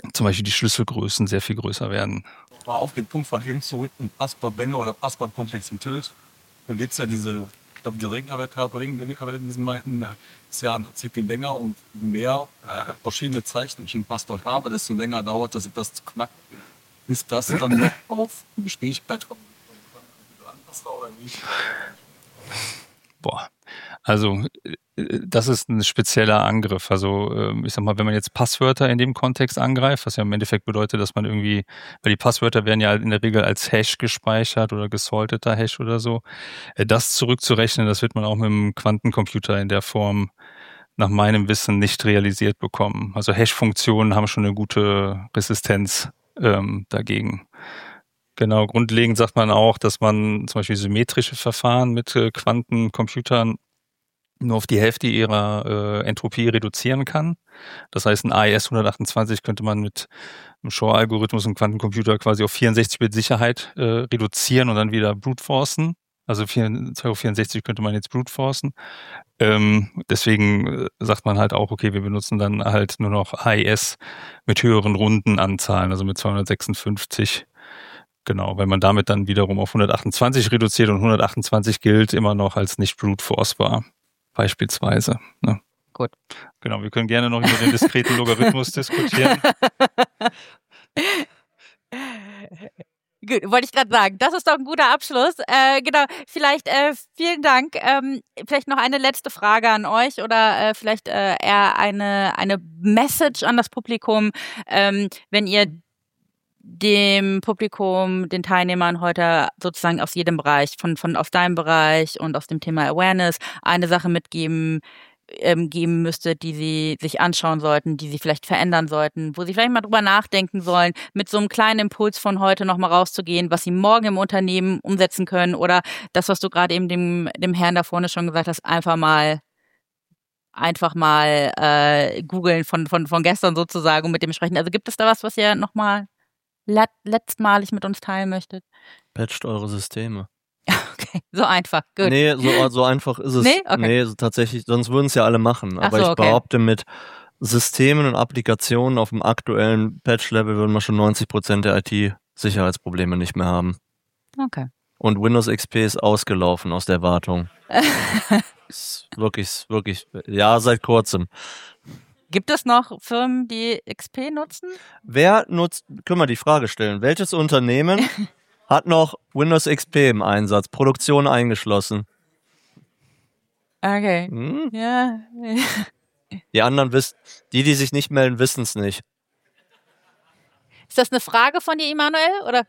zum Beispiel die Schlüsselgrößen sehr viel größer werden. Mal auf den Punkt von eben zurück, Passwortbände oder Passwortkomplexität. Da gibt es ja diese, ich glaube, die Regenwert in diesen Meinten ist ja im Prinzip viel länger und mehr äh, verschiedene Zeichen ich im Passwort habe, desto länger dauert das, das zu knacken. Ist das dann noch auf dem Gesprächsbett oder nicht? Boah, also das ist ein spezieller Angriff. Also ich sag mal, wenn man jetzt Passwörter in dem Kontext angreift, was ja im Endeffekt bedeutet, dass man irgendwie, weil die Passwörter werden ja in der Regel als Hash gespeichert oder gesalteter Hash oder so, das zurückzurechnen, das wird man auch mit einem Quantencomputer in der Form nach meinem Wissen nicht realisiert bekommen. Also Hash-Funktionen haben schon eine gute Resistenz ähm, dagegen. Genau, grundlegend sagt man auch, dass man zum Beispiel symmetrische Verfahren mit äh, Quantencomputern nur auf die Hälfte ihrer äh, Entropie reduzieren kann. Das heißt, ein A E S hundertachtundzwanzig könnte man mit einem Shor-Algorithmus im Quantencomputer quasi auf vierundsechzig Bit Sicherheit äh, reduzieren und dann wieder brute-forcen. Also zwei vierundsechzig könnte man jetzt brute-forcen. Ähm, deswegen sagt man halt auch, okay, wir benutzen dann halt nur noch A E S mit höheren Rundenanzahlen, also mit zweihundertsechsundfünfzig. Genau, weil man damit dann wiederum auf hundertachtundzwanzig reduziert und hundertachtundzwanzig gilt immer noch als nicht brute-forcebar, beispielsweise. Ne? Gut. Genau, wir können gerne noch über den diskreten Logarithmus diskutieren. Gut, wollte ich gerade sagen. Das ist doch ein guter Abschluss. Äh, genau, vielleicht äh, vielen Dank. Ähm, vielleicht noch eine letzte Frage an euch oder äh, vielleicht äh, eher eine, eine Message an das Publikum, ähm, wenn ihr dem Publikum, den Teilnehmern heute sozusagen aus jedem Bereich, von, von aus deinem Bereich und aus dem Thema Awareness, eine Sache mitgeben ähm, geben müsste, die sie sich anschauen sollten, die sie vielleicht verändern sollten, wo sie vielleicht mal drüber nachdenken sollen, mit so einem kleinen Impuls von heute nochmal rauszugehen, was sie morgen im Unternehmen umsetzen können oder das, was du gerade eben dem, dem Herrn da vorne schon gesagt hast, einfach mal einfach mal äh, googeln von, von, von gestern sozusagen und mit dem sprechen. Also gibt es da was, was ihr nochmal let, letztmalig mit uns teilen möchtet? Patcht eure Systeme. Okay, so einfach, gut. Nee, so, so einfach ist es. Nee, okay. Nee, so tatsächlich, sonst würden es ja alle machen. Ach Aber so, ich okay. behaupte, mit Systemen und Applikationen auf dem aktuellen Patch-Level würden wir schon neunzig Prozent der I T-Sicherheitsprobleme nicht mehr haben. Okay. Und Windows X P ist ausgelaufen aus der Wartung. Ist wirklich, wirklich, ja, seit kurzem. Gibt es noch Firmen, die X P nutzen? Wer nutzt, können wir die Frage stellen, welches Unternehmen hat noch Windows X P im Einsatz, Produktion eingeschlossen? Okay. Hm? Ja. Die anderen wissen, die, die sich nicht melden, wissen es nicht. Ist das eine Frage von dir, Immanuel, oder?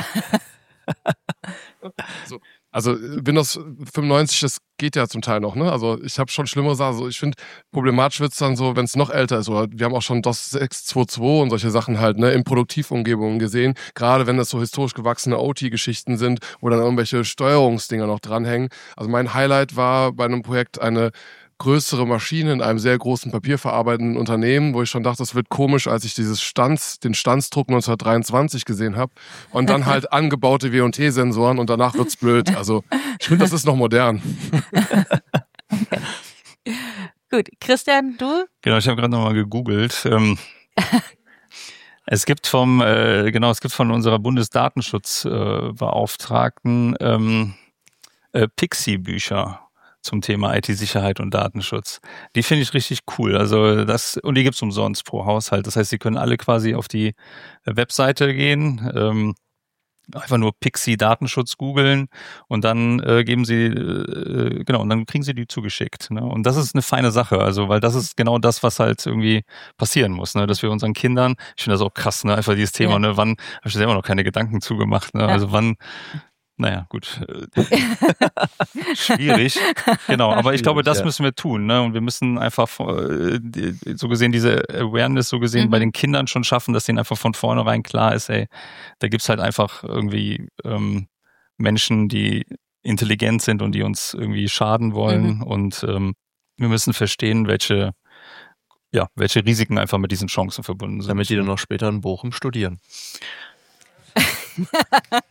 So. Also Windows fünfundneunzig, das geht ja zum Teil noch, ne? Also ich habe schon schlimmere Sachen. Also ich finde, problematisch wird es dann so, wenn es noch älter ist. Oder wir haben auch schon DOS sechs Punkt zwei Punkt zwei und solche Sachen halt, ne, in Produktivumgebungen gesehen. Gerade wenn das so historisch gewachsene O T-Geschichten sind, wo dann irgendwelche Steuerungsdinger noch dranhängen. Also mein Highlight war bei einem Projekt eine größere Maschine in einem sehr großen papierverarbeitenden Unternehmen, wo ich schon dachte, das wird komisch, als ich dieses Stands, den Standsdruck neunzehnhundertdreiundzwanzig gesehen habe und dann halt angebaute W und T-Sensoren und danach wird's blöd. Also ich finde, das ist noch modern. Okay. Gut, Christian, du? Genau, ich habe gerade nochmal gegoogelt. Ähm, es gibt vom, äh, genau, es gibt von unserer Bundesdatenschutzbeauftragten äh, ähm, äh, Pixie-Bücher zum Thema I T-Sicherheit und Datenschutz. Die finde ich richtig cool. Also das, und die gibt's umsonst pro Haushalt. Das heißt, Sie können alle quasi auf die Webseite gehen, ähm, einfach nur Pixie Datenschutz googeln und dann äh, geben Sie, äh, genau, und dann kriegen Sie die zugeschickt. Ne? Und das ist eine feine Sache, also weil das ist genau das, was halt irgendwie passieren muss, ne? Dass wir unseren Kindern, ich finde das auch krass, ne? Einfach dieses Thema, ja. ne? Wann, habe ich selber noch keine Gedanken zugemacht, ne? Ja. Also wann, naja, gut. Schwierig. Genau, aber ich glaube, das ja. müssen wir tun. Ne? Und wir müssen einfach so gesehen diese Awareness so gesehen mhm. bei den Kindern schon schaffen, dass denen einfach von vornherein klar ist, ey, da gibt's halt einfach irgendwie ähm, Menschen, die intelligent sind und die uns irgendwie schaden wollen. Mhm. Und ähm, wir müssen verstehen, welche, ja, welche Risiken einfach mit diesen Chancen verbunden sind. Damit die dann noch später in Bochum studieren.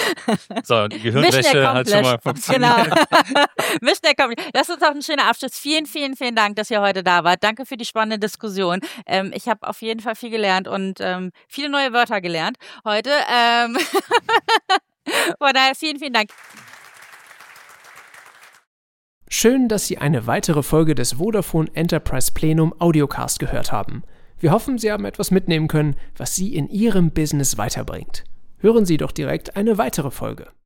So, die Gehirnwäsche hat schon mal funktioniert. Genau. Mission accomplished. Das ist auch ein schöner Abschluss. Vielen, vielen, vielen Dank, dass ihr heute da wart. Danke für die spannende Diskussion. Ähm, ich habe auf jeden Fall viel gelernt und ähm, viele neue Wörter gelernt heute. Ähm Von daher vielen, vielen Dank. Schön, dass Sie eine weitere Folge des Vodafone Enterprise Plenum Audiocast gehört haben. Wir hoffen, Sie haben etwas mitnehmen können, was Sie in Ihrem Business weiterbringt. Hören Sie doch direkt eine weitere Folge.